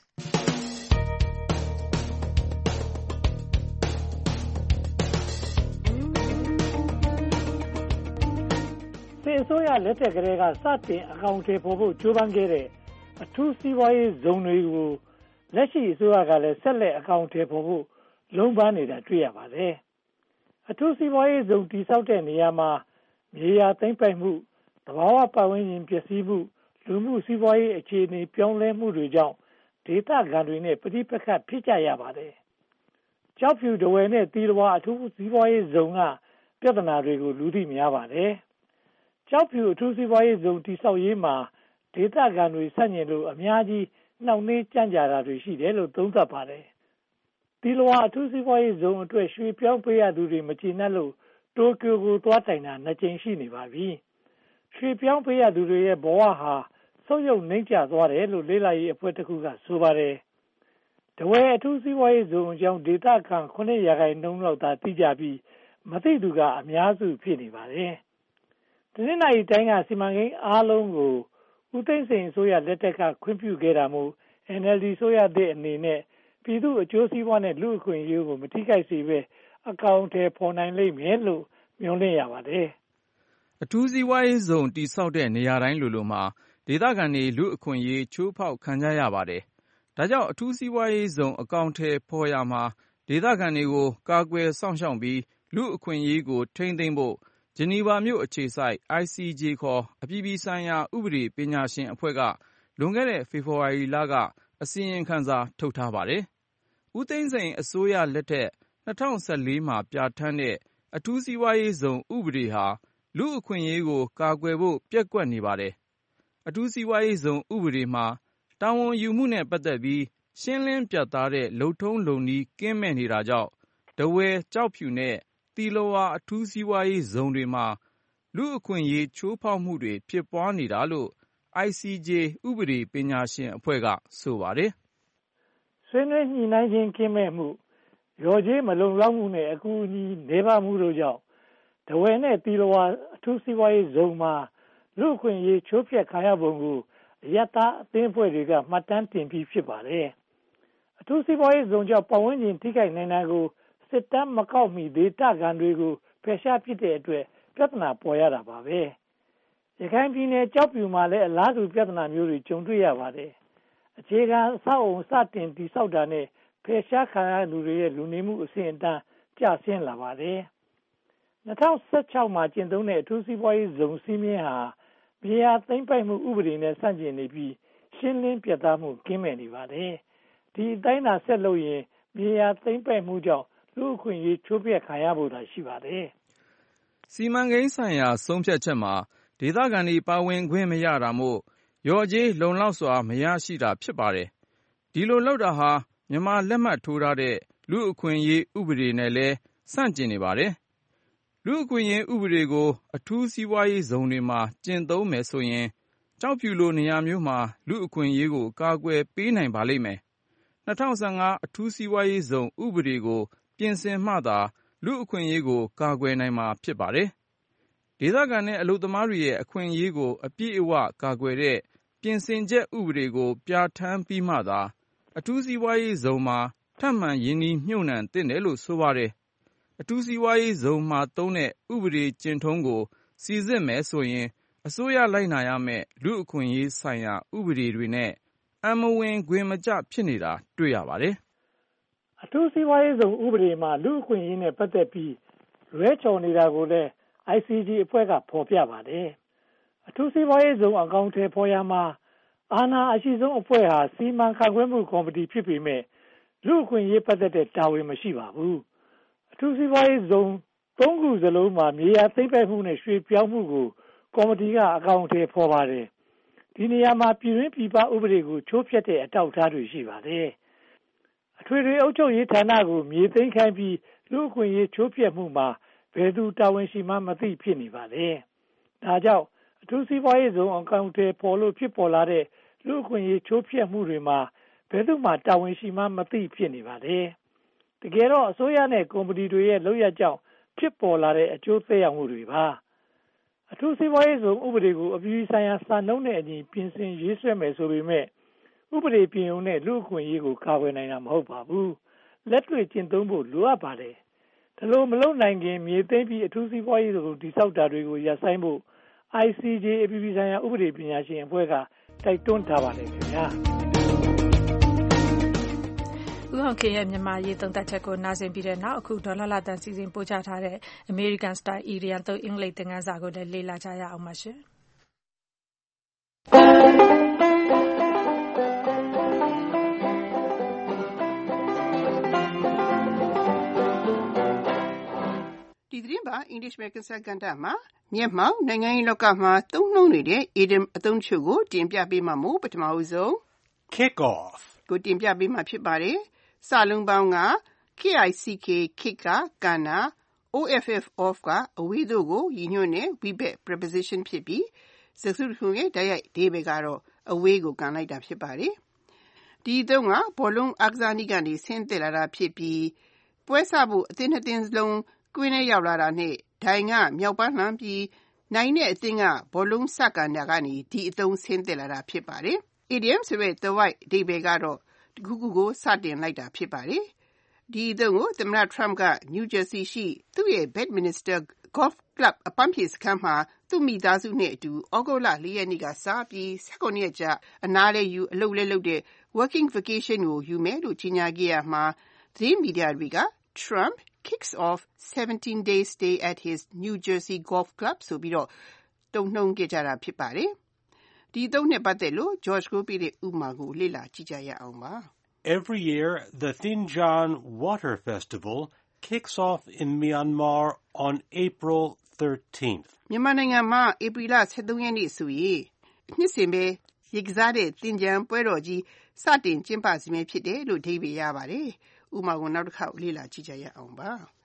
စစ်အစိုးရလက်ထက်ကတည်းကစတင်အကောင့်တွေပေါ်ဖို့ကြိုးပမ်းခဲ့တဲ့အထူးစီးပွားရေးဇုံတွေကိုလက်ရှိအစိုးရကလည်းဆက်လက်အကောင့်တွေပေါ်ဖို့လုံးပန်းနေတာတွေ့ရပါတယ်။အထူးစီးပွားရေးဇုံတည်ဆောက်တဲ့နေရာမှာမြေယာသိမ်းပိုက်မှုသဘာဝပတ်ဝန်းကျင်ပျက်စီးမှုလူမှုစီးပွားရေးအခြေအနေပြောင်းလဲမှုတွေကြောင့်ဒေသခံတွေနဲ့ပဋိပက္ခဖြစ်ကြရပါတယ်။ကျောက်ဖြူဒဝယ်နဲ့တီလဝါအထူးစီးပွားရေးဇုံကပြဿနာတွေကိုလူသိများပါတယ်။ကျောက်ဖြူအထူးစီးပွားရေးဇုံတည်ဆောက်ရေးမှာဒေသခံတွေဆန့်ကျင်လို့အများကြီးနှောင့်နှေးကြန့်ကြာတာတွေရှိတယ်လို့သုံးသပ်ပါတယ်။တီလဝါအထူးစီးပွားရေးဇုံအတွက်ရွှေပြောင်းပေးရသူတွေမကျေနပ်လို့တိုကျိုကိုသွားတိုင်တာ2ကြိမ်ရှိနေပါပြီ။ရွှေပြောင်းပေးရသူတွေရဲ့ဘဝဟာဆုတ်ယုတ်နှိမ့်ကျသွားတယ်လို့လေ့လာရေးအဖွဲ့တစ်ခုကဆိုပါတယ်။တဝဲအထူးစီးပွားရေးဇုံအကြောင်းဒေသခံ9%လောက်သာသိကြပြီးမသိသူကအများစုဖြစ်နေပါတယ်။တနင်္လာရီတိုင်းကစီမံကိန်းအားလုံးကိုဦးသိန်းစိန်အစိုးရလက်ထက်ကခွင့်ပြုခဲ့တာမို့ NLD အစိုးရသစ်အနေနဲ့ပြည်သူ့အကျိုးစီးပွားနဲ့လူ့အခွင့်အရေးကိုမထိခိုက်စေဘဲအကောင့်ထဲပေါ်နိုင်လိမ့်မယ်လို့မျှော်လင့်ရပါတယ်။အထူးစီးပွားရေးဇုံတည်ဆောက်တဲ့နေရာတိုင်းလိုမှာဒေသခံတွေလူ့အခွင့်အရေးချိုးဖောက်ခံကြရပါတယ်။ဒါကြောင့်အထူးစီးပွားရေးဇုံအကောင့်ထဲပေါ်ရမှာဒေသခံတွေကိုကာကွယ်စောင့်ရှောက်ပြီးလူ့အခွင့်အရေးကိုထိန်းသိမ်းဖို့ဂျနီဗာမြို့အခြေစိုက် ICJ ခေါ်အပြည်ပြည်ဆိုင်ရာဥပဒေပညာရှင်အဖွဲ့ကလွန်ခဲ့တဲ့ဖေဖော်ဝါရီလကအစီရင်ခံစာထုတ်ထားပါတယ်။ဦးသိန်းစိန်အစိုးရလက်ထက်2014မှာပြဋ္ဌာန်းတဲ့အထူးစီးပွားရေးဇုံဥပဒေဟာလူ့အခွင့်အရေးကိုကာကွယ်ဖို့ပျက်ကွက်နေပါတယ်။အထူးစီးပွားရေးဇုံဥပဒေမှာတာဝန်ယူမှုနဲ့ပတ်သက်ပြီးရှင်းလင်းပြတ်သားတဲ့လုပ်ထုံးလုပ်နည်းကင်းမဲ့နေတာကြောင့်ထားဝယ်ကျောက်ဖြူနဲ့သီလဝါအထူးစီးပွားရေးဇုန်တွေမှာလူ့အခွင့်အရေးချိုးဖောက်မှုတွေဖြစ်ပွားနေတာလို့ ICJ ဥပဒေပညာရှင်အဖွဲ့ကဆိုပါတယ်။ဆွေးနွေးညှိနှိုင်းခြင်းကင်းမဲ့မှု၊လျော်ကြေးမလုံလောက်မှုနဲ့အကူအညီနည်းပါးမှုတို့ကြောင့်ထားဝယ်နဲ့သီလဝါအထူးစီးပွားရေးဇုန်မှာလူ့အခွင့်အရေးချိုးဖျက်ခံရပုံကိုအရပ်သားအသင်းအဖွဲ့တွေကမှတ်တမ်းတင်ပြီးဖြစ်ပါတယ်။အထူးစီးပွားရေးဇုန်ကြောင့်ပတ်ဝန်းကျင်ထိခိုက်နိုင်တာကိုစစ်တမ်းမကောက်မီဒေသခံတွေကိုဖယ်ရှားပစ်တဲ့အတွက်ပြဿနာပေါ်ရတာပါပဲ။ရခိုင်ပြည်နယ်ကျောက်ဖြူမှာလည်းအလားတူပြဿနာမျိုးတွေကြုံတွေ့ရပါတယ်။အခြေခံအဆောက်အုံစတင်တည်ဆောက်တာနဲ့ဖယ်ရှားခံရသူတွေရဲ့လူနေမှုအဆင့်အတန်းကျဆင်းလာပါတယ်။2016မှာကျင့်သုံးတဲ့အထူးစီးပွားရေးဇုန်စည်းမျဉ်းဟာမြေယာသိမ်းပိုက်မှုဥပဒေနဲ့ဆန့်ကျင်နေပြီးရှင်းလင်းပြတ်သားမှုကင်းမဲ့နေပါတယ်။ဒီအတိုင်းသာဆက်လုပ်ရင်မြေယာသိမ်းပိုက်မှုကြောင့်လူ့အခွင့်အရေးချိုးဖျက်ခံရဖို့သာရှိပါတယ်။စီမံကိန်းဆိုင်ရာဆုံးဖြတ်ချက်မှာဒေသခံတွေပါဝင်ခွင့်မရတာမို့လျော်ကြေးလုံလောက်စွာမရရှိတာဖြစ်ပါတယ်။ဒီလိုလုပ်တာဟာမြန်မာလက်မှတ်ထိုးထားတဲ့လူ့အခွင့်အရေးဥပဒေနဲ့လည်းဆန့်ကျင်နေပါတယ်။လူ့အခွင့်အရေးဥပဒေကိုအထူးစီးပွားရေးဇုန်တွေမှာကျင့်သုံးမယ်ဆိုရင်ကျောက်ဖြူလိုနေရာမျိုးမှာလူ့အခွင့်အရေးကိုကာကွယ်ပေးနိုင်ပါလိမ့်မယ်။2015အထူးစီးပွားရေးဇုန်ဥပဒေကိုပြင်ဆင်မှသာလူ့အခွင့်အရေးကိုကာကွယ်နိုင်မှာဖြစ်ပါတယ်။ဒေသခံနဲ့အလုပ်သမားတွေရဲ့အခွင့်အရေးကိုအပြည့်အဝကာကွယ်တဲ့ပြင်ဆင်ချက်ဥပဒေကိုပြဋ္ဌာန်းပြီးမှသာအထူးစီးပွားရေးဇုန်မှာထပ်မံရင်းနှီးမြှုပ်နှံသင့်တယ်လို့ဆိုပါတယ်။အထူးစီးပွားရေးဇုန်မှာသုံးတဲ့ဥပဒေကျင့်ထုံးကိုစီစစ်မယ်ဆိုရင်အစိုးရလိုက်နာရမယ့်လူ့အခွင့်အရေးဆိုင်ရာဥပဒေတွေနဲ့အံမဝင်ခွင်မကျဖြစ်နေတာတွေ့ရပါတယ်။အထူးစီးပွားရေးဇုန်ဥပဒေမှာလူ့အခွင့်အရေးနဲ့ပတ်သက်ပြီးလွဲချော်နေတာကိုလည်း ICJ အဖွဲ့ကဖော်ပြပါတယ်။အထူးစီးပွားရေးဇုန်အကောင့်ထဲပေါ်ရမှာအာဏာအရှိဆုံးအဖွဲ့ဟာစီမံခန့်ခွဲမှုကော်မတီဖြစ်ပေမဲ့လူ့အခွင့်အရေးပတ်သက်တဲ့တာဝန်မရှိပါဘူး။အထူးစီးပွားရေးဇုန်၃ခုစလုံးမှာမြေယာသိမ်းပိုက်မှုနဲ့ရွှေ့ပြောင်းမှုကိုကော်မတီကအကောင့်ထဲပေါ်ပါတယ်။ဒီနေရာမှာပြည်တွင်းပြည်ပဥပဒေကိုချိုးဖျက်တဲ့အထောက်အထားတွေရှိပါတယ်။အထွေထွေအုပ်ချုပ်ရေးဌာနကိုမြေသိမ်းခိုင်းပြီးလူ့အခွင့်အရေးချိုးဖျက်မှုမှာဘယ်သူတာဝန်ရှိမှမသိဖြစ်နေပါတယ်။ဒါကြောင့်အထူးစီးပွားရေးဇုန်အကောင့်ထဲပေါ်လို့ဖြစ်ပေါ်လာတဲ့လူ့အခွင့်အရေးချိုးဖျက်မှုတွေမှာဘယ်သူမှတာဝန်ရှိမှမသိဖြစ်နေပါတယ်။တကယ်တော့အစိုးရနဲ့ကုမ္ပဏီတွေရဲ့လုပ်ရကြောင်းဖြစ်ပေါ်လာတဲ့အကျိုးသက်ရောက်မှုတွေပါ။အထူးစီးပွားရေးဇုန်ဥပဒေကိုအပြည်ပြည်ဆိုင်ရာစံနှုန်းနဲ့အညီပြင်ဆင်ရေးဆွဲမယ်ဆိုပေမဲ့ဥပဒေပြင်ုံနဲ့လူ့အခွင့်အရေးကိုကာကွယ်နိုင်တာမဟုတ်ပါဘူး။လက်တွေ့ကျင့်သုံးဖို့လိုအပ်ပါတယ်။ဒါလိုမလုပ်နိုင်ခင်မြေသိမ်းပြီးအထူးစီးပွားရေးဇုန်တည်ဆောက်တာတွေကိုရပ်ဆိုင်းဖို့ ICJ အပြည်ပြည်ဆိုင်ရာဥပဒေပညာရှင်အဖွဲ့ကတိုက်တွန်းထားပါတယ်ခင်ဗျာ။ဦးအောင်ခေရဲ့မြန်မာရေးသုံးသပ်ချက်ကိုနားဆင်ပြီးတဲ့နောက်အခုဒေါ်လာတန်စီစဉ်ပို့ချထားတဲ့ American Style Idiom သုံးအင်္ဂလိပ်သင်ခန်းစာကိုလည်းလေ့လာကြရအောင်ပါရှင်ဒီသတင်းပါ English American ကဏ္ဍမှာမျက်မှောက်နိုင်ငံရေးလောကမှာသုံးနှုန်းနေတဲ့ idiom အသုံးချို့ကိုတင်ပြပေးမှာမို့ပထမဆုံး kick off ကိုတင်ပြပေးမှာဖြစ်ပါတယ်။စလုံးပေါင်းက kick kick ကကန်နာ off off ကအဝေးသို့ကိုရည်ညွှန်းတဲ့ we bet preposition ဖြစ်ပြီးစကားစုတစ်ခုရဲ့တိုက်ရိုက်အဓိပ္ပာယ်ကတော့အဝေးကိုကန်လိုက်တာဖြစ်ပါတယ်။ဒီအသုံးကဘောလုံးအားကစားနည်းကနေဆင်းသက်လာတာဖြစ်ပြီးပွဲစဖို့အသင်းနှစ်သင်းစလုံးကွင်းထဲရောက်လာတာနဲ့ဒိုင်ကမြောက်ပန်းလှမ်းပြီးနိုင်တဲ့အသင်းကဘောလုံးစကန်တာကနေဒီအသုံးဆင်းသက်လာတာဖြစ်ပါတယ်။ idiom ဆိုတဲ့သွယ်ဝိုက်အဓိပ္ပာယ်ကတော့တခုခုကိုစတင်လိုက်တာဖြစ်ပါတယ်။ဒီအသုံးကိုသမ္မတ Trump က New Jersey ရှိသူ့ရဲ့ Bedminster Golf Club အပန်းဖြေစခန်းမှာသူ့မိသားစုနဲ့အတူဩဂုတ်လ 4 ရက်နေ့ကစပြီး19 ရက်ကြာအနားလဲယူအလုပ်လဲလုပ်တဲ့ working vacation ကိုယူမယ်လို့ကြေညာခဲ့ရမှာသတင်းမီဒီယာတွေက Trump kicks off 17-day stay at his New Jersey Golf Club ဆိုပြီးတော့တုံ့နှုံခဲ့ကြတာဖြစ်ပါတယ်။ဒီသုံးနဲ့ပတ်သက်လို့ George ကိုပြတဲ့ဥပမာကိုလေ့လာကြည့်ကြရအောင်ပါ။ Every year, the Thinjan Water Festival kicks off in Myanmar on April 13th. မြန်မာနိုင်ငံမှာဧပြီလ 13 ရက်နေ့ဆိုရင်နှစ်စဉ်ပဲရေကစားတဲ့သင်္ကြန်ပွဲတော်ကြီးစတင်ကျင်းပစီမံဖြစ်တယ်လို့အဓိပ္ပာယ်ရပါတယ်။ဥပမာကိုနောက်တစ်ခေါက်လေ့လာကြည့်ကြရအောင်ပါ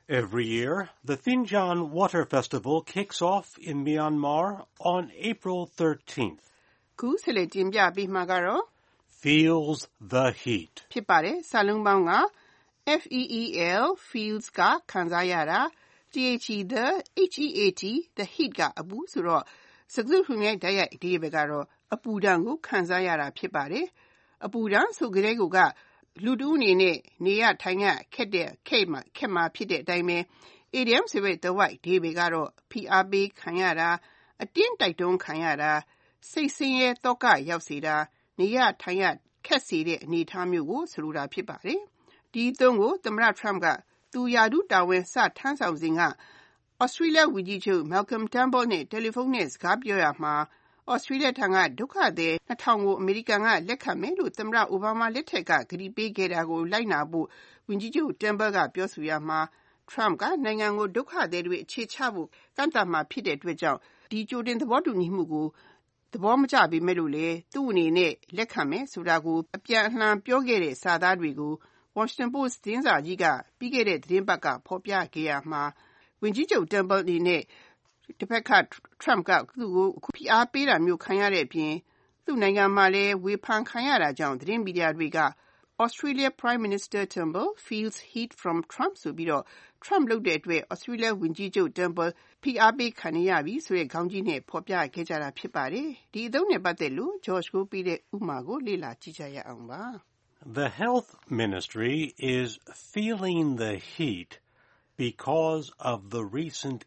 Every year, the Thinjan Water Festival kicks off in Myanmar on April 13th. ခုဆက်လက်တင်ပြပေးမှာကတော့ Feels the heat. ဖြစ်ပါတယ်စာလုံးပေါင်းက FEEL feels ကခံစားရတာ THE the HEAT the heat ကအပူဆိုတော့စကားစုရဲ့တိုက်ရိုက်အဓိပ္ပာယ်ကတော့အပူဒဏ်ကိုခံစားရတာဖြစ်ပါတယ်အပူဒဏ်ဆိုကြတဲ့ကလူတူအနေနဲ့နေရထိုင်ရခက်မှာဖြစ်တဲ့အတိုင်းပဲ idiom ဆိုတဲ့တဝိုက်အဓိပ္ပာယ်ကတော့ဖိအားပေးခံရတာအတင်းတိုက်တွန်းခံရတာစိတ်ဆင်းရဲတော့ကရောက်စေတာနေရထိုင်ရခက်စေတဲ့အနေအထားမျိုးကိုဆိုလိုတာဖြစ်ပါတယ်ဒီအသုံးကိုသမ္မတ Trump ကသူရာထူးတာဝန်စထမ်းဆောင်စဉ်က Australia ဝန်ကြီးချုပ် Malcolm Turnbull နဲ့တယ်လီဖုန်းနဲ့စကားပြောရမှာ Australia ထံကဒုက္ခသည် 2000 ကိုအမေရိကန်ကလက်ခံမယ်လို့သမ္မတ Obama လက်ထက်ကကတိပေးခဲ့တာကိုလိုက်နာဖို့ဝန်ကြီးချုပ် Turnbull ကပြောဆိုရမှာ Trump ကနိုင်ငံကိုဒုက္ခသည်တွေအခြေချဖို့ကန့်သတ်မှာဖြစ်တဲ့အတွက်ကြောင့်ဒီကြိုတင်သဘောတူညီမှုကိုသဘောမကျပေမဲ့လို့လေသူ့အနေနဲ့လက်ခံမယ်ဆိုတာကိုအပြန်အလှန်ပြောခဲ့တဲ့စာသားတွေကို Washington Post သတင်းစာကြီးကပြီးခဲ့တဲ့သတင်းပတ်ကဖော်ပြခဲ့ရမှာဝန်ကြီးချုပ် Turnbull အနေနဲ့တစ်ဖက်က Trump ကသူ့ကိုအခုဖိအားပေးတာမျိုးခံရတဲ့အပြင်သူ့နိုင်ငံမှာလည်းဝေဖန်ခံရတာကြောင့်သတင်းမီဒီယာတွေက Australia Prime Minister Turnbull feels heat from Trump ဆိုပြီးတော့ Trump လုပ်တဲ့အတွက် Australia ဝန်ကြီးချုပ် Turnbull ဖိအားပေးခံရပြီဆိုတဲ့ခေါင်းကြီးနဲ့ဖော်ပြခဲ့ကြတာဖြစ်ပါတယ်ဒီအသုံးနဲ့ပတ်သက်လို့ George ကိုပြီးတဲ့ဥပမာကိုလေ့လာကြည့်ကြရအောင်ပါ The health ministry is feeling the heat because of the recent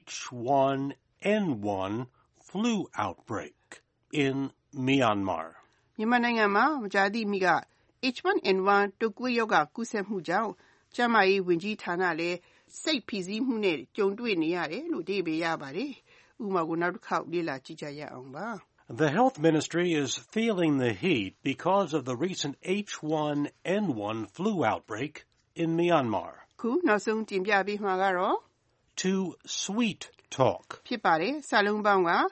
H1N1 flu outbreak in Myanmar. မြန်မာနိုင်ငံမှာမကြာသေးမီက H1N1 တုပ်ကွေးရောဂါကူးစက်မှုကြောင့်ကျန်းမာရေးဝန်ကြီးဌာနလည်းစိတ်ဖိစီးမှုနဲ့ကြုံတွေ့နေရတယ်လို့အဓိပ္ပာယ်ရပါတယ်။ဥပမာကိုနောက်တစ်ခေါက်လေ့လာကြည့်ကြရအောင်ပါ The health ministry is feeling the heat because of the recent H1N1 flu outbreak in Myanmar. ခုနောက်ဆုံးတင်ပြပေးမှာကတော့ To sweet talk. ဖြစ်ပါတယ်စာလုံးပေါင်းက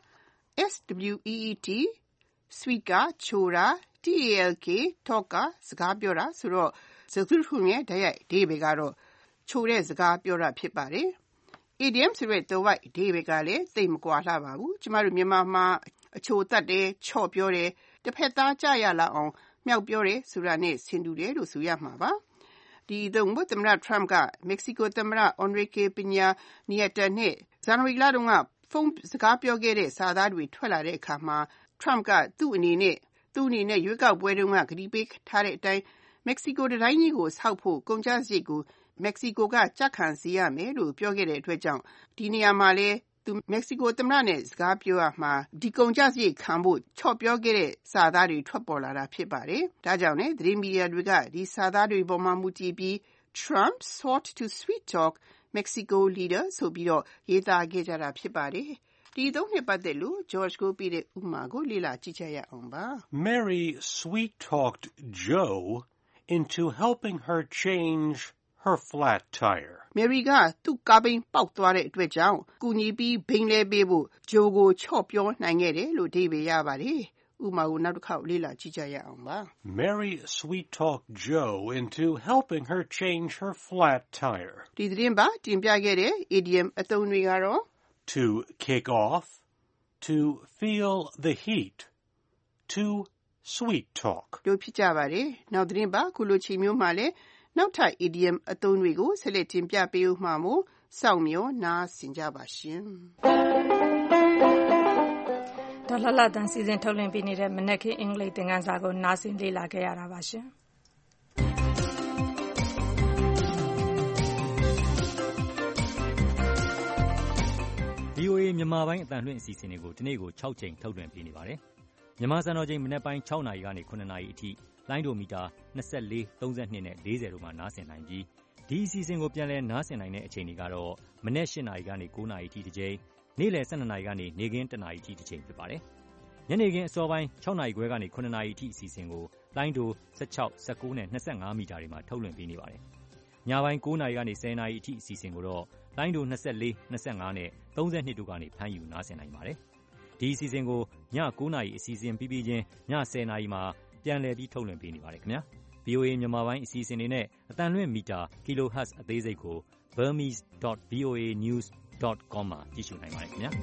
SWEET sweet ကချိုတာ TALK talk ကစကားပြောတာဆိုတော့စကားစုရဲ့တိုက်ရိုက်အဓိပ္ပာယ်ကတော့ချိုတဲ့စကားပြောတာဖြစ်ပါတယ် idiom ဆိုတဲ့ the white အဓိပ္ပာယ်ကလည်းသိပ်မကွာလှပါဘူးကျမတို့မြန်မာမှာအချိုတတ်တယ်ချော့ပြောတယ်တစ်ဖက်သားကြရလာအောင်မြောက်ပြောတယ်ဆိုတာနဲ့ဆင်တူတယ်လို့ဆိုရမှာပါဒီသုံးဘသမ္မတ Trump က Mexico သမ္မတ Enrique Peña Nieto နဲ့ဇန်နဝါရီလတုန်းကဖုန်းစကားပြောခဲ့တဲ့စာသားတွေထွက်လာတဲ့အခါမှာ Trump ကသူ့အနေနဲ့ရွေးကောက်ပွဲတုန်းကကတိပေးထားတဲ့အတိုင်း Mexico တိုင်းကြီးကိုဆောက်ဖို့ကုန်ကျစရိတ်ကို Mexico ကကြက်ခံစီရမယ်လို့ပြောခဲ့တဲ့အတွက်ကြောင့်ဒီနေရာမှာလဲသူ Mexico သမ္မတနဲ့စကားပြောရမှာဒီကုန်ကျစရိတ်ခံဖို့ချော့ပြောခဲ့တဲ့စာသားတွေထွက်ပေါ်လာတာဖြစ်ပါတယ်။ဒါကြောင့်လည်းသတင်းမီဒီယာတွေကဒီစာသားတွေပေါ်မှာမူတည်ပြီး Trump sought to sweet talk Mexico leader ဆိုပြီးတော့ရေးသားခဲ့ကြတာဖြစ်ပါတယ်။ဒီသုံးနှစ်ပတ်သက်လို့ George ကိုပြီးတဲ့ဥပမာကိုလေ့လာကြည့်ကြရအောင်ပါ Mary sweet-talked Joe into helping her change her flat tire. Mary ကသူ့ကားဘီးပေါက်သွားတဲ့အတွက်ကြောင့်ကူညီပြီးဘိန်းလဲပေးဖို့ Joe ကိုချော့ပြောနိုင်ခဲ့တယ်လို့အဓိပ္ပာယ်ရပါတယ်။ဥပမာကိုနောက်တစ်ခေါက်လေ့လာကြည့်ကြရအောင်ပါ Mary sweet-talked Joe into helping her change her flat tire. ဒီသတင်းပါတင်ပြခဲ့တဲ့ idiom အသုံးတွေကတော့ To kick off, to feel the heat, to sweet talk. တို့ဖြစ်ကြပါတယ်။နောက်သတင်းပါခုလိုချိန်မျိုးမှာလဲနောက်ထပ် idiom အသုံးတွေကိုဆက်လက်တင်ပြပေးဦးမှာမို့စောင့်မျှော်နားဆင်ကြပါရှင်ဒေါ်လာလာတန်စီစဉ်ထုတ်လွှင့်ပေးနေတဲ့မနက်ခင်းအင်္ဂလိပ်သင်ခန်းစာကိုနားဆင်လေ့လာခဲ့ရတာပါရှင် VOA မြန်မာပိုင်းအသံလွှင့်အစီအစဉ်တွေကိုဒီနေ့ကို6ချိန်ထုတ်လွှင့်ပေးနေပါတယ်။မြန်မာစံတော်ချိန်မနက်ပိုင်း6နာရီကနေ9နာရီအထိလိုင်းဒိုမီတာ24 32နဲ့40တို့မှာနားဆင်နိုင်ပြီးဒီအစီအစဉ်ကိုပြန်လည်နားဆင်နိုင်တဲ့အချိန်တွေကတော့မနက်8နာရီကနေ9နာရီအထိတစ်ချိန်နေ့လယ်12နာရီကနေနေ့ခင်း1နာရီအထိတစ်ချိန်ဖြစ်ပါတယ်။ညနေခင်းအစောပိုင်း6နာရီခွဲကနေ9နာရီအထိအစီအစဉ်ကိုလိုင်းဒို16 19နဲ့25မီတာတွေမှာထုတ်လွှင့်ပေးနေပါတယ်။ညပိုင်း9နာရီကနေ10နာရီအထိအစီအစဉ်ကိုတော့လိုင်းဒို24 25နဲ့32တို့ကနေဖမ်းယူနားဆင်နိုင်ပါတယ်။ဒီအစီအစဉ်ကိုည9နာရီအစီအစဉ်ပြီးပြီးချင်းည10နာရီမှာပြန်လည်ပြီးထုတ်လွှင့်ပေးနေပါတယ်ခင်ဗျာ။ VOA မြန်မာပိုင်းအစီအစဉ်တွေနဲ့အတန်လွှင့်မီတာ kHz အသေးစိတ်ကို burmese.voanews.com မှာကြည့်ရှုနိုင်ပါတယ်ခင်ဗျာ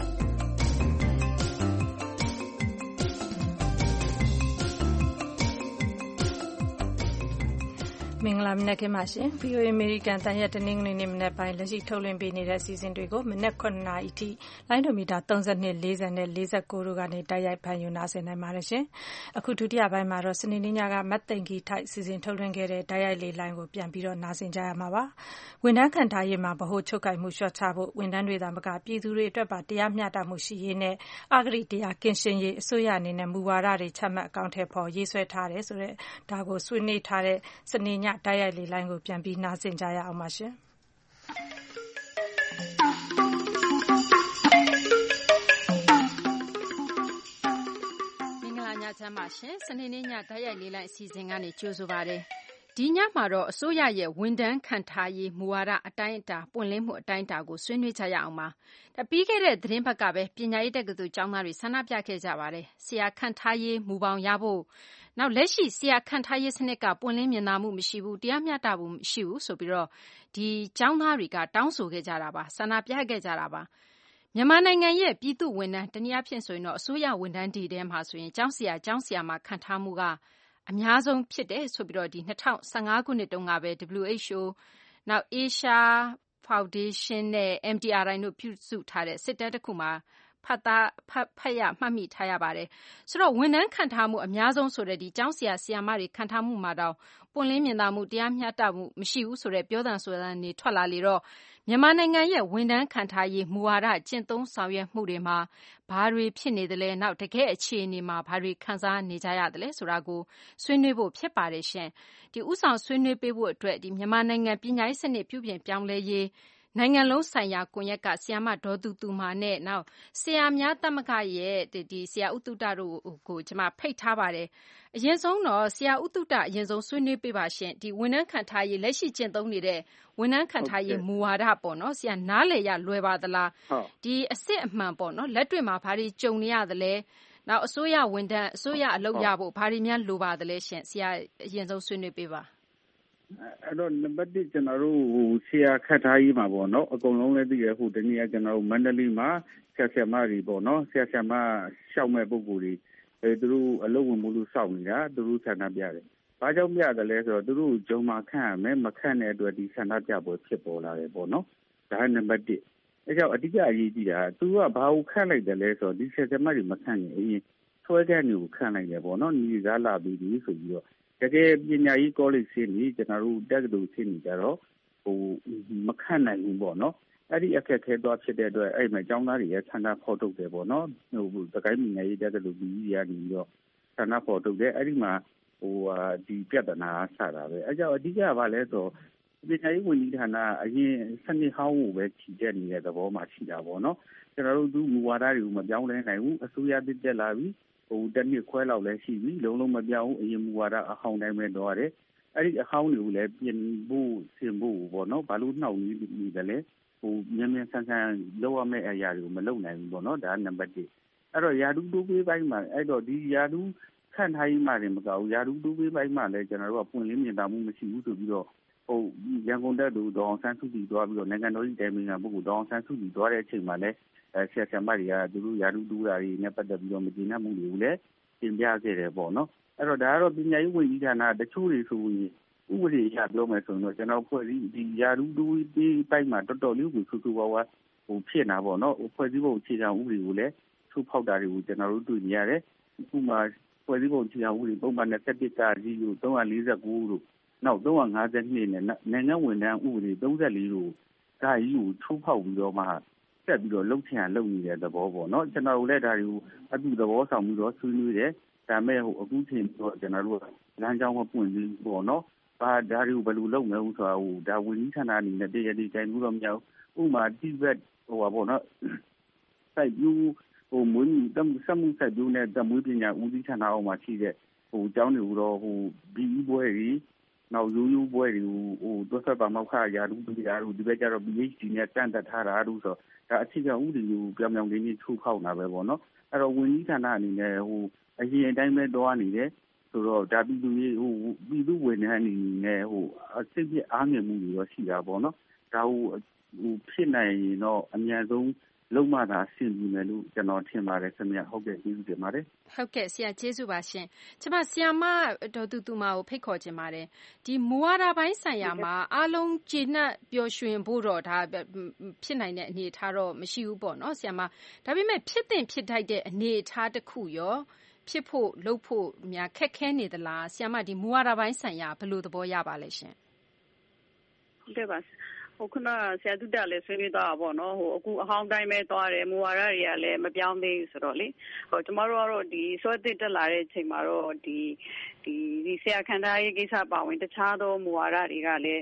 မင်္ဂလာမနက်ခင်းပါရှင် VOA American တန်ရက်တနင်္ဂနွေနေ့မနက်ပိုင်းလက်ရှိထုတ်လွှင့်ပေးနေတဲ့အစီအစဉ်တွေကိုမနက်9:00 နာရီထိလိုင်းဒိုမီတာ32 40နဲ့49တို့ကနေတိုက်ရိုက်ဖန်ယူနာဆင်နိုင်ပါတယ်ရှင်အခုဒုတိယပိုင်းမှာတော့စနေနေ့ညကမတ်သိန်ကြီးထိုက်စီစဉ်ထုတ်လွှင့်ခဲ့တဲ့တိုက်ရိုက်လေးလိုင်းကိုပြန်ပြီးတော့နာဆင်ကြရမှာပါဝန်ထမ်းခံထားရေးမှာဗဟိုချုပ်ကိုင်မှုလျှော့ချဖို့ဝန်ထမ်းတွေသာမကပြည်သူတွေအတွက်ပါတရားမျှတမှုရှိရေးနဲ့အဂတိတရားကင်းရှင်းရေးအစိုးရအနေနဲ့မူဝါဒတွေချမှတ်အကောင့်ထဲပေါ်ရေးဆွဲထားတယ်ဆိုတဲ့ဒါကိုဆွေးနွေးထားတဲ့စနေညတိုက်ရိုက်လေးလိုင်းကိုပြန်ပြီးနားဆင်ကြရအောင်ပါရှင်မင်္ဂလာညချမ်းပါရှင်စနေနေ့ညတိုက်ရိုက်လေးလိုင်းအစီအစဉ်ကနေကြိုဆိုပါတယ်ဒီညမှာတော့အစိုးရရဲ့ဝန်ထမ်းခံထားရေးမူဝါဒအတိုင်းအတာပွင့်လင်းမှုအတိုင်းအတာကိုဆွေးနွေးကြရအောင်ပါပြီးခဲ့တဲ့သတင်းပတ်ကပဲပညာရေးတက္ကသိုလ်ကျောင်းသားတွေဆန္ဒပြခဲ့ကြပါတယ်ဆရာခံထားရေးမူပေါင်းရဖို့နောက်လက်ရှိဆရာခံထားရေးစနစ်ကပွင့်လင်းမြင်သာမှုမရှိဘူးတရားမျှတမှုမရှိဘူးဆိုပြီးတော့ဒီကျောင်းသားတွေကတောင်းဆိုခဲ့ကြတာပါဆန္ဒပြခဲ့ကြတာပါမြန်မာနိုင်ငံရဲ့ပြည်သူဝန်ထမ်းတနည်းအားဖြင့်ဆိုရင်တော့အစိုးရဝန်ထမ်းတွေထဲမှာဆိုရင်ကျောင်းဆရာမခံထားမှုကအများဆုံးဖြစ်တယ်ဆိုပြီးတော့ဒီ2015ခုနှစ်တုန်းကပဲ WHO နောက် Asia Foundation နဲ့ MTRI တို့ပြုစုထားတဲ့စစ်တမ်းတစ်ခုမှာဖတ်ရမှတ်မိထားရပါတယ်ဆိုတော့ဝန်ထမ်းခံထားမှုအများဆုံးဆိုတဲ့ဒီကျောင်းဆရာမတွေခံထားမှုမှာတော့ပွင့်လင်းမြင်သာမှုတရားမျှတမှုမရှိဘူးဆိုတဲ့ပြောသံဆိုသံတွေထွက်လာလေတော့မြန်မာနိုင်ငံရဲ့ဝန်ထမ်းခံထားရေးမူဝါဒကျင့်သုံးဆောင်ရွက်မှုတွေမှာဘာတွေဖြစ်နေသလဲနောက်တကယ်အခြေအနေမှာဘာတွေခံစားနေကြရသလဲဆိုတာကိုဆွေးနွေးဖို့ဖြစ်ပါတယ်ရှင်ဒီဥဆောင်ဆွေးနွေးပေးဖို့အတွက်ဒီမြန်မာနိုင်ငံပညာရေးစနစ်ပြုပြင်ပြောင်းလဲရေးနိုင်ငံလုံးဆိုင်ရာကွန်ရက်ကဆရာမဒေါ်သူမာနဲ့နောက်ဆရာများသမဂ္ဂရဲ့ဒီဆရာဥတုတတို့ကိုကျွန်မဖိတ်ထားပါတယ်အရင်ဆုံးတော့ဆရာဥတုတအရင်ဆုံးဆွေးနွေးပေးပါရှင်ဒီဝန်ထမ်းခံထားရေးလက်ရှိကျင့်သုံးနေတဲ့ဝန်ထမ်းခံထားရေးမူဝါဒပေါ့နော်ဆရာနားလည်ရလွယ်ပါသလားဒီအစစ်အမှန်ပေါ့နော်လက်တွေ့မှာဘာတွေကြုံနေရသလဲနောက်အစိုးရဝန်ထမ်းအစိုးရအလုပ်ရဖို့ဘာတွေများလိုပါသလဲရှင်ဆရာအရင်ဆုံးဆွေးနွေးပေးပါအဲ့တော့နံပါတ်1ကျွန်တော်တို့ဆရာခတ်ထားရေးမှာပေါ့နော်အကုန်လုံးလည်းသိရခုတနည်းကျွန်တော်တို့မန္တလေးမှာဆရာမတွေပေါ့နော်ဆရာမရှောက်မဲ့ပုံကိုယ်တွေသူတို့အလုပ်ဝင်မှုလို့စောင့်နေတာသူတို့ဆန္ဒပြတယ်။ဘာကြောင့်ပြတယ်လဲဆိုတော့သူတို့ဂျုံမှာခန့်ရမယ်မခန့်တဲ့အတွက်ဒီဆန္ဒပြပွဲဖြစ်ပေါ်လာတယ်ပေါ့နော်။ဒါကနံပါတ်1အဲကြောင့်အဓိကအရေးကြီးတာသူကဘာကိုခန့်လိုက်တယ်လဲဆိုတော့ဒီဆရာမတွေမခန့်ရင်အရင်ဆွဲကန်တွေကိုခန့်လိုက်တယ်ပေါ့နော်။ညီစားလာပြီးပြီဆိုပြီးတော့တကယ်ပညာရေးကောလိပ်ဆင်းပြီးကျွန်တော်တို့တက္ကသိုလ်ဆင်းနေကြတော့မခန့်နိုင်ဘူးပေါ့နော်အဲ့ဒီအခက်ခဲသွားဖြစ်တဲ့အတွက်အဲ့မှာကျောင်းသားတွေရဲ့ဆန္ဒဖော်ထုတ်တယ်ပေါ့နော်သခိုင်းပညာရေးတက္ကသိုလ်ကြီးကနေပြီးတော့ဆန္ဒဖော်ထုတ်တယ်အဲ့ဒီမှာဒီပြဿနာဆတာပဲအဲ့ကြောင့်အဓိကကဘာလဲဆိုပညာရေးဝန်ကြီးဌာနအရင်စနစ်ဟောင်းကိုပဲခြိတက်နေတဲ့သဘောမှရှိတာပေါ့နော်ကျွန်တော်တို့သူမူဝါဒတွေကိုမပြောင်းလဲနိုင်ဘူးအစိုးရတက်လာပြီတနည်းခွဲလောက်လည်းရှိပြီလုံးမပြောင်းဘူးအရင်မူဝါဒအဟောင်းတိုင်းပဲတော့ရတယ်အဲ့ဒီအဟောင်းတွေကိုလည်းပြင်ဖို့ဆင်ဖို့ပေါ့နော်ဘာလို့နှောက်နေတယ်လဲမြန်ဆန်လောက်ရမယ့်အရာတွေကိုမလုပ်နိုင်ဘူးပေါ့နော်ဒါကနံပါတ်1အဲ့တော့ယာဒူးတိုးပေးပိုင်းမှာအဲ့တော့ဒီယာဒူးခန့်ထားရေးမှလည်းမကောက်ဘူးယာဒူးတိုးပေးပိုင်းမှာလည်းကျွန်တော်တို့ကပွင့်လင်းမြင်သာမှုမရှိဘူးဆိုပြီးတော့ရန်ကုန်တက်သူဒေါအောင်ဆန်းစုကြည်သွားပြီးတော့နိုင်ငံတော်ကြီးတိုင်ပင်ခံပုဂ္ဂိုလ်ဒေါအောင်ဆန်းစုကြည်သွားတဲ့အချိန်မှာလည်းဆရာမတွေကသူတို့ယာဒူးတိုးတာတွေနဲ့ပတ်သက်ပြီးတော့မကျေနပ်မှုတွေကိုလည်းတင်ပြခဲ့တယ်ပေါ့နော်အဲ့တော့ဒါကတော့ပညာရေးဝန်ကြီးဌာနတချို့တွေဆိုရင်ဥပဒေအရပြောမယ်ဆိုရင်တော့ကျွန်တော်ဖွဲ့စည်းဒီယာဒူးတိုးပေးပိုင်းမှာတော်တော်လေးကိုဆူဝါးဝါဖြစ်နေတာပေါ့နော်ဖွဲ့စည်းပုံအခြေခံဥပဒေကိုလည်းသူ့ဖောက်တာတွေကိုကျွန်တော်တို့တွေ့နေရတယ်ဥပမာဖွဲ့စည်းပုံအခြေခံဥပဒေပုံမှန်21ကကြီးကို349တို့နောက်352နဲ့နိုင်ငံဝန်ထမ်းဥပဒေ34တို့ဒါကြီးကိုချိုးဖောက်ပြီးတော့မှဆက်ပြီးတော့လှုပ်ချင်အောင်လုပ်နေတဲ့သဘောပေါ့နော်ကျွန်တော်တို့လည်းဒါတွေကိုအတူသဘောဆောင်ပြီးတော့ဆွေးနွေးတယ်ဒါမဲ့အခုချိန်တော့ကျွန်တော်တို့လမ်းကြောင်းမပွင့်သေးဘူးပေါ့နော်ဒါတွေကိုဘယ်လိုလုပ်မလဲဆိုတာဒါဝန်ကြီးဌာနအနေနဲ့တရည်ကြိုင်မှုတော့မရဘူးဥပမာတိဘက်ပေါ့နော်စိုက်ပြူမွေးမြူစက်မှုစိုက်ပြူနဲ့တမွေးပညာဦးစီးဌာနအောက်မှာရှိတဲ့ကျောင်းတွေကိုတော့ဘီအီပွဲတွေနောက်ရိုးပွဲတွေကိုတွက်ဆက်ပါမောက်ခရာထူးတူရာတို့ဒီဘက်ကျတော့ PhD နဲ့တန်တက်ထားတာတို့ဆိုဒါအခြေခံဥပဒေကိုပြောင်ပြောင်တင်းတင်းချိုးဖောက်တာပဲပေါ့နော်အဲ့တော့ဝန်ကြီးဌာနအနေနဲ့အရင်အတိုင်းပဲတော့နေတယ်ဆိုတော့ဒါပြည်သူဝန်ထမ်းအနေနဲ့စိတ်ပြအားငယ်မှုတွေတော့ရှိတာပေါ့နော်ဒါကိုဖြစ်နိုင်ရင်တော့အများဆုံးလုံးမသာအဆင်ပြေမယ်လို့ကျွန်တော်ထင်ပါတယ်ခင်ဗျဟုတ်ကဲ့ကျေးဇူးတင်ပါတယ်ဟုတ်ကဲ့ဆရာကျေးဇူးပါရှင်ကျွန်မဆရာမဒေါ်သူမာကိုဖိတ်ခေါ်ခြင်းပါတယ်ဒီမူဝါဒပိုင်းဆိုင်ရာမှာအားလုံးကျေနပ်ပျော်ရွှင်ဖို့တော့ဒါဖြစ်နိုင်တဲ့အနေအထားတော့မရှိဘူးပေါ့နော်ဆရာမဒါပေမဲ့ဖြစ်တင်ဖြစ်ထိုက်တဲ့အနေအထားတစ်ခုရောဖြစ်ဖို့လုပ်ဖို့များခက်ခဲနေသလားဆရာမဒီမူဝါဒပိုင်းဆိုင်ရာဘယ်လိုသဘောရပါလဲရှင်ဟုတ်ကဲ့ပါခုနဆရာတုတလည်းဆွေးနွေးသွားတာပေါ့နော်အခုအဟောင်းတိုင်းပဲသွားတယ်မူဝါဒတွေကလည်းမပြောင်းသေးဘူးဆိုတော့လေကျမတို့ကတော့ဒီဆွဲသစ်တက်လာတဲ့အချိန်မှာတော့ဒီဆရာခန္ဓာရေးကိစ္စပါဝင်တခြားသောမူဝါဒတွေကလည်း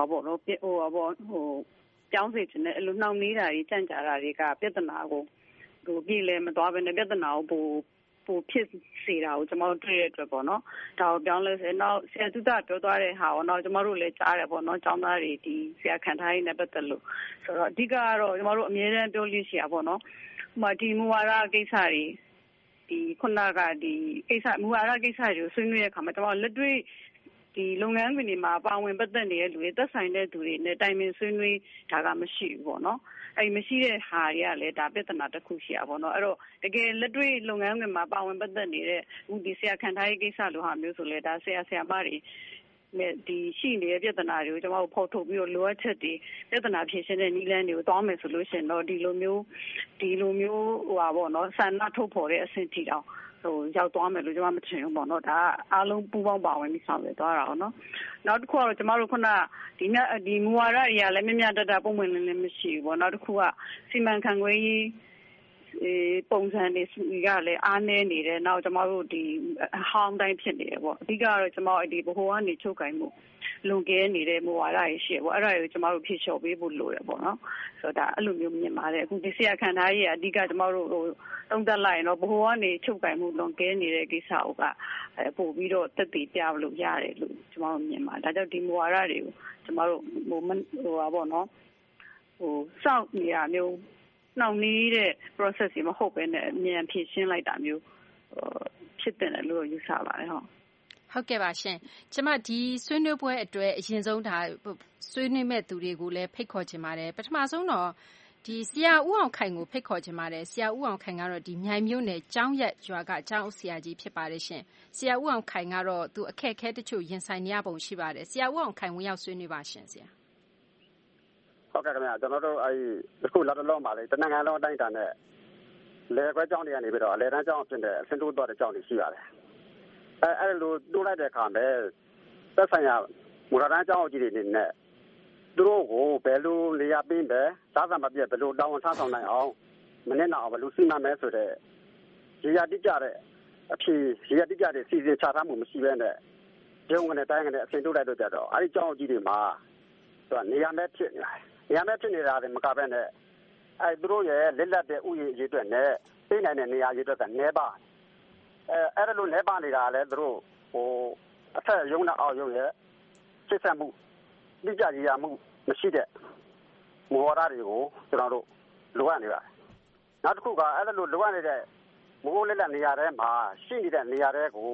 ပြောင်းစေချင်တဲ့အဲ့လိုနှောင့်နှေးတာတွေကြန့်ကြာတာတွေကပြဿနာကိုပြည်လည်းမသွားဘဲနဲ့ပြဿနာကိုပိုဖြစ်စေတာကိုကျွန်တော်တို့တွေ့ရတဲ့အတွက်ပေါ့နော်ဒါကိုပြောင်းလဲစေနောက်ဆရာတုဒပြောသွားတဲ့ဟာကိုတော့ကျွန်တော်တို့လည်းကြားတယ်ပေါ့နော်ကျောင်းသားတွေဒီဆရာခံထားရတဲ့ပတ်သက်လို့ဆိုတော့အဓိကကတော့ကျွန်တော်တို့အမြဲတမ်းပြောလို့ရှိရပေါ့နော်ဒီမူဝါဒကိစ္စတွေဒီခုနကဒီကိစ္စမူဝါဒကိစ္စတွေကိုဆွေးနွေးတဲ့အခါမှာကျွန်တော်လက်တွေ့ဒီလုပ်ငန်းခွင်တွေမှာပါဝင်ပတ်သက်နေတဲ့လူတွေသက်ဆိုင်တဲ့သူတွေနဲ့တိုင်ပင်ဆွေးနွေးတာကမရှိဘူးပေါ့နော်အဲ့မရှိတဲ့ဟာတွေကလည်းဒါပြဿနာတစ်ခုရှိရပါတော့အဲ့တော့တကယ်လက်တွေ့လုပ်ငန်းခွင်မှာပါဝင်ပတ်သက်နေတဲ့ဒီဆရာခံထားရေးကိစ္စလိုဟာမျိုးဆိုလဲဒါဆရာမတွေနဲ့ဒီရှိနေတဲ့ပြဿနာတွေကိုကျွန်တော်တို့ဖော်ထုတ်ပြီးတော့လိုအပ်ချက်တွေပြဿနာဖြေရှင်းတဲ့နည်းလမ်းတွေကိုတောင်းမယ်ဆိုလို့ရှိရင်တော့ဒီလိုမျိုးပေါ့နော်ဆန္ဒထုတ်ဖော်တဲ့အဆင့်ထိတောင်ရောက်သွားမယ်လို့ကျွန်မမထင်ဘူးပေါ့နော်ဒါအားလုံးပူးပေါင်းပါဝင်ပြီးဆောင်ရွက်သွားတာပေါ့နော်နောက်တစ်ခုကတော့ကျွန်တော်တို့ခုနဒီမူဝါဒတွေကလည်းမြတ်တပုံမှန်လည်းမရှိဘူးပေါ့နောက်တစ်ခုကစီမံခန့်ခွဲရေးပုံစံတွေကလည်းအားနည်းနေတယ်နောက်ကျွန်တော်တို့ဒီအဟောင်းတိုင်းဖြစ်နေတယ်ပေါ့အဓိကတော့ကျွန်တော်ဒီဘဟိုကနေချုပ်ကိုင်မှုလွန်ကဲနေတဲ့မူဝါဒတွေရှိတယ်ပေါ့အဲ့ဒါကိုကျွန်တော်တို့ဖြည့်လျှော်ပေးဖို့လိုတယ်ပေါ့နော်ဆိုတော့ဒါအဲ့လိုမျိုးမြင်ပါတယ်အခုဒီဆရာခန္ဓာကြီးကအဓိကကျွန်တော်တို့သုံးသပ်လိုက်ရင်တော့ဘဟိုကနေချုပ်ကိုင်မှုလွန်ကဲနေတဲ့ကိစ္စကပို့ပြီးတော့တက်တည်ပြလို့ရတယ်လို့ကျွန်တော်မြင်ပါတယ်ဒါကြောင့်ဒီမူဝါဒတွေကိုကျွန်တော်တို့ပေါ့နော်စောင့်နေရမျိုးနှောင့်နှေးတဲ့ process တွေမဟုတ်ဘဲနဲ့အမြန်ဖြည့်ရှင်းလိုက်တာမျိုးဖြစ်တယ်လို့ယူဆပါတယ်ဟုတ်ကဲ့ပါရှင်ကျမဒီဆွေးနွေးပွဲအတွက်အရင်ဆုံးဒါဆွေးနွေးမဲ့သူတွေကိုလည်းဖိတ်ခေါ်ချင်ပါတယ်ပထမဆုံးတော့ဒီဆရာဦးအောင်ခိုင်ကိုဖိတ်ခေါ်ချင်ပါတယ်ဆရာဦးအောင်ခိုင်ကတော့ဒီမြိုင်မြို့နယ်ကျောင်းရက်ရွာကကျောင်းအုပ်ဆရာကြီးဖြစ်ပါတယ်ရှင်ဆရာဦးအောင်ခိုင်ကတော့သူအခက်အခဲတချို့ရင်ဆိုင်နေရပုံရှိပါတယ်ဆရာဦးအောင်ခိုင်ဝင်ရောက်ဆွေးနွေးပါရှင်ဆရာဟုတ်ကဲ့ခင်ဗျာကျွန်တော်တို့အခုလာတော့မှာလေတနင်္ဂနွေလုံးအတိုင်းအတာနဲ့လေခွဲကျောင်းတွေကနေပြီးတော့လေတန်းကျောင်းဖြစ်တဲ့အဆင့်တိုးတော့တဲ့ကျောင်းတွေရှိပါတယ်အဲ့လိုတိုးလိုက်တဲ့အခါမှာသက်ဆိုင်ရာမူရတန်းကျောင်းကြီးတွေနေနဲ့သူတို့ကိုဘယ်လိုနေရာပေးမယ်စားစံမပြတ်ဘယ်လိုတောင်းဝန်ထားဆောင်နိုင်အောင်မနေ့နောက်ဘယ်လိုစီမံမယ်ဆိုတဲ့ရေရတိကြတဲ့အဖြေရေရတိကြတဲ့စီစဉ်ချထားမှုမရှိဘဲနဲ့ရုံးနဲ့တိုင်းနဲ့အဆင့်တိုးလိုက်တော့ကြတော့အဲ့ဒီကျောင်းကြီးတွေမှာနေရာမဲ့ဖြစ်နေတာနေရာမဲ့ဖြစ်နေတာတွေမကဘဲနဲ့အဲ့သူတို့ရဲ့လက်လက်တဲ့ဥယျာဉ်ရေးအတွက်နဲ့ပေးနိုင်တဲ့နေရာရေးအတွက်ကနည်းပါအဲ့ဒါလိုလဲပါနေတာလဲသူတို့အထက်ရုံးနဲ့အောက်ရုံးရဲ့စစ်ဆက်မှုလိကြရမှုမရှိတဲ့မူဝါဒတွေကိုကျွန်တော်တို့လိုအပ်နေပါတယ်နောက်တစ်ခုကအဲ့ဒါလိုလိုအပ်နေတဲ့မိုးလက်လက်နေရာထဲမှာရှိနေတဲ့နေရာတွေကို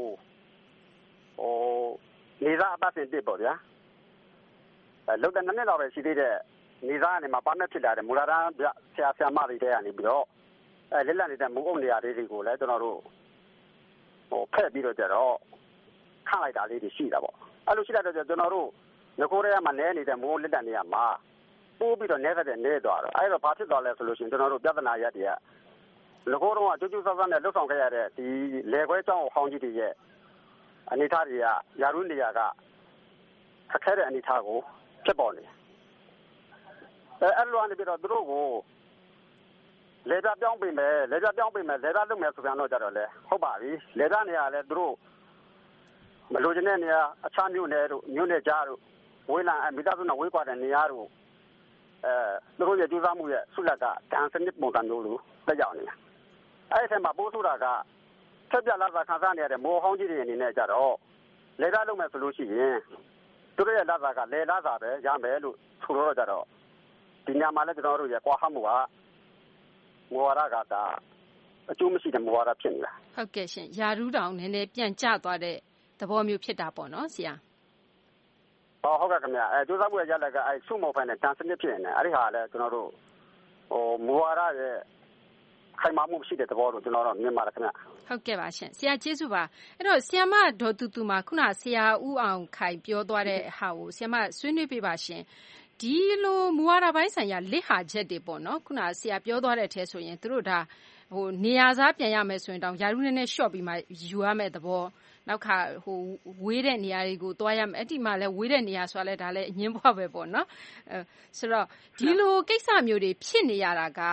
နေသားအပတ်စဉ်တစ်ပေါ့ဗျာလောက်တဲ့နှစ်လောက်ပဲရှိသေးတဲ့နေသားကနေမှာပါမဲ့ဖြစ်လာတဲ့မူလာတန်းဆရာမတွေတဲကနေပြီးတော့လက်လက်နေတဲ့မိုးအုပ်နေရာတွေကိုလည်းကျွန်တော်တို့ဖက်ပြီးတော့ကြတော့ခန့်လိုက်တာလေးတွေရှိတာပေါ့အဲ့လိုရှိတဲ့အတွက်ကျွန်တော်တို့ငကိုရဲမှာနဲနေတဲ့မိုးလက်တက်နေရမှာပိုးပြီးတော့နဲတဲ့နဲသွားတော့အဲ့တော့ဘာဖြစ်သွားလဲဆိုလို့ရှိရင်ကျွန်တော်တို့ပြဿနာရက်တွေကငကိုတော့ကျူးကျူးဆဆနဲ့လှုပ်ဆောင်ခဲ့ရတဲ့ဒီလေခွဲကျောင်းဟောင်းကြီးတွေရဲ့အနေထားတွေကယာရုနေရာကခက်ခဲတဲ့အနေထားကိုဖြစ်ပေါ်နေအဲ့လိုအနေပြီးတော့သူတို့ကိုလေသာပြောင်းပေးမယ်လေသာလုပ်မယ်ဆိုပြန်တော့ကြတော့လေဟုတ်ပါပြီလေသာနေရာလဲသူတို့မလိုချင်တဲ့နေရာအခြားမြို့နယ်တို့မြို့နယ်ကြားတို့ဝေးလံမိသားစုနဲ့ဝေးကွာတဲ့နေရာတို့သူတို့ရဲ့ကြိုးစားမှုရဲ့ဆုလက်ကဒဏ်စနစ်ပုံစံမျိုးလိုတက်ရောက်နေတာအဲ့ဒီထဲမှာပိုးဆိုတာကဆက်ပြလာတာခံစားနေရတဲ့မိုးဟောင်းကြီးတွေအနေနဲ့ကြတော့လေသာလုပ်မယ်ဆိုလို့ရှိရင်သူတို့ရဲ့လာတာကလေလာတာပဲရမယ်လို့ဆိုတော့ကြတော့ဒီညမှာလည်းကျွန်တော်တို့ရဲ့ကွာဟမှုကမူဝါဒကဒါအကျိုးမရှိတဲ့မူဝါဒဖြစ်နေတာဟုတ်ကဲ့ရှင်ယာရူးတောင်နည်းနည်းပြန်ကျသွားတဲ့သဘောမျိုးဖြစ်တာပေါ့နော်ဆရာဟုတ်ကဲ့ခင်ဗျ။စူးစမ်းမှုရလဒ်ကစုမဖိုင်နဲ့တန်စနစ်ဖြစ်နေတယ်။အဲ့ဒီဟာလည်းကျွန်တော်တို့မူဝါဒရဲ့ခိုင်မာမှုရှိတဲ့သဘောလို့ကျွန်တော်တို့မြင်ပါတယ်ခင်ဗျ။ဟုတ်ကဲ့ပါရှင်ဆရာကျေးဇူးပါအဲ့တော့ဆီယမဒေါ်တူတူမှာခုနဆရာဦးအောင်ခိုင်ပြောသွားတဲ့ဟာကိုဆီယမဆွေးနွေးပြပါရှင်ဒီလိုမူဝါဒပိုင်းဆိုင်ရာလစ်ဟာချက်တွေပေါ့နော်ခုနဆရာပြောသွားတဲ့အထဲဆိုရင်သူတို့ဒါနေရာစားပြန်ရမယ်ဆိုရင်တောင်ယာရုနဲ့ရှော့ပြီးမှယူရမယ်သဘောနောက်ခါဝေးတဲ့နေရာတွေကိုသွားရမယ်အဲ့ဒီမှာလဲဝေးတဲ့နေရာဆိုတာလဲဒါလဲအငင်းပွားပဲပေါ့နော်ဆိုတော့ဒီလိုကိစ္စမျိုးတွေဖြစ်နေရတာက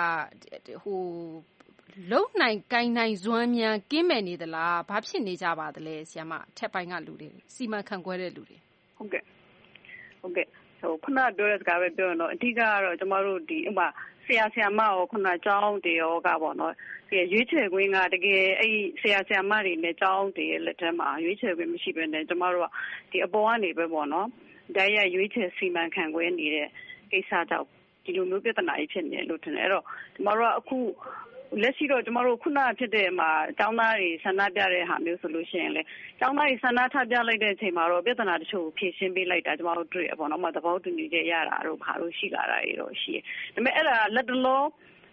လုံနိုင်ကိုင်းနိုင်ဇွမ်းမြန်ကင်းမဲ့နေသလားဘာဖြစ်နေကြပါသလဲဆရာမထက်ပိုင်းကလူတွေစီမံခန့်ခွဲတဲ့လူတွေဟုတ်ကဲ့ခုနပြောတဲ့စကားပဲပြောရတော့အဓိကကတော့ကျမတို့ဒီဥပမာဆရာမရောခုနကျောင်းတွေရောကပေါ့နော်ရွေးချယ်ခွင့်ကတကယ်အဲ့ဆရာမတွေနဲ့ကျောင်းတွေလက်ထက်မှာရွေးချယ်ခွင့်မရှိဘဲနဲ့ကျမတို့ကဒီအပေါ်ကနေပဲပေါ့နော်ဒါရရွေးချယ်စီမံခန့်ခွဲနေတဲ့ကိစ္စကြောင့်ဒီလိုမျိုးပြဿနာကြီးဖြစ်နေတယ်လို့ထင်တယ်အဲ့တော့ကျမတို့ကအခုလက်ရှိတော့ကျမတို့ခုနဖြစ်တဲ့မှာကျောင်းသားတွေဆန္ဒပြတဲ့ဟာမျိုးဆိုလို့ရှိရင်လေကျောင်းသားတွေဆန္ဒထပြလိုက်တဲ့အချိန်မှာတော့ပြဿနာတချို့ဖြေရှင်းပေးလိုက်တာကျမတို့တွေ့ရပေါ့နော်။သဘောတူညီချက်ရတာတို့ဘာလို့ရှိလာတာတွေတော့ရှိတယ်။ဒါပေမဲ့အဲ့ဒါလက်တလော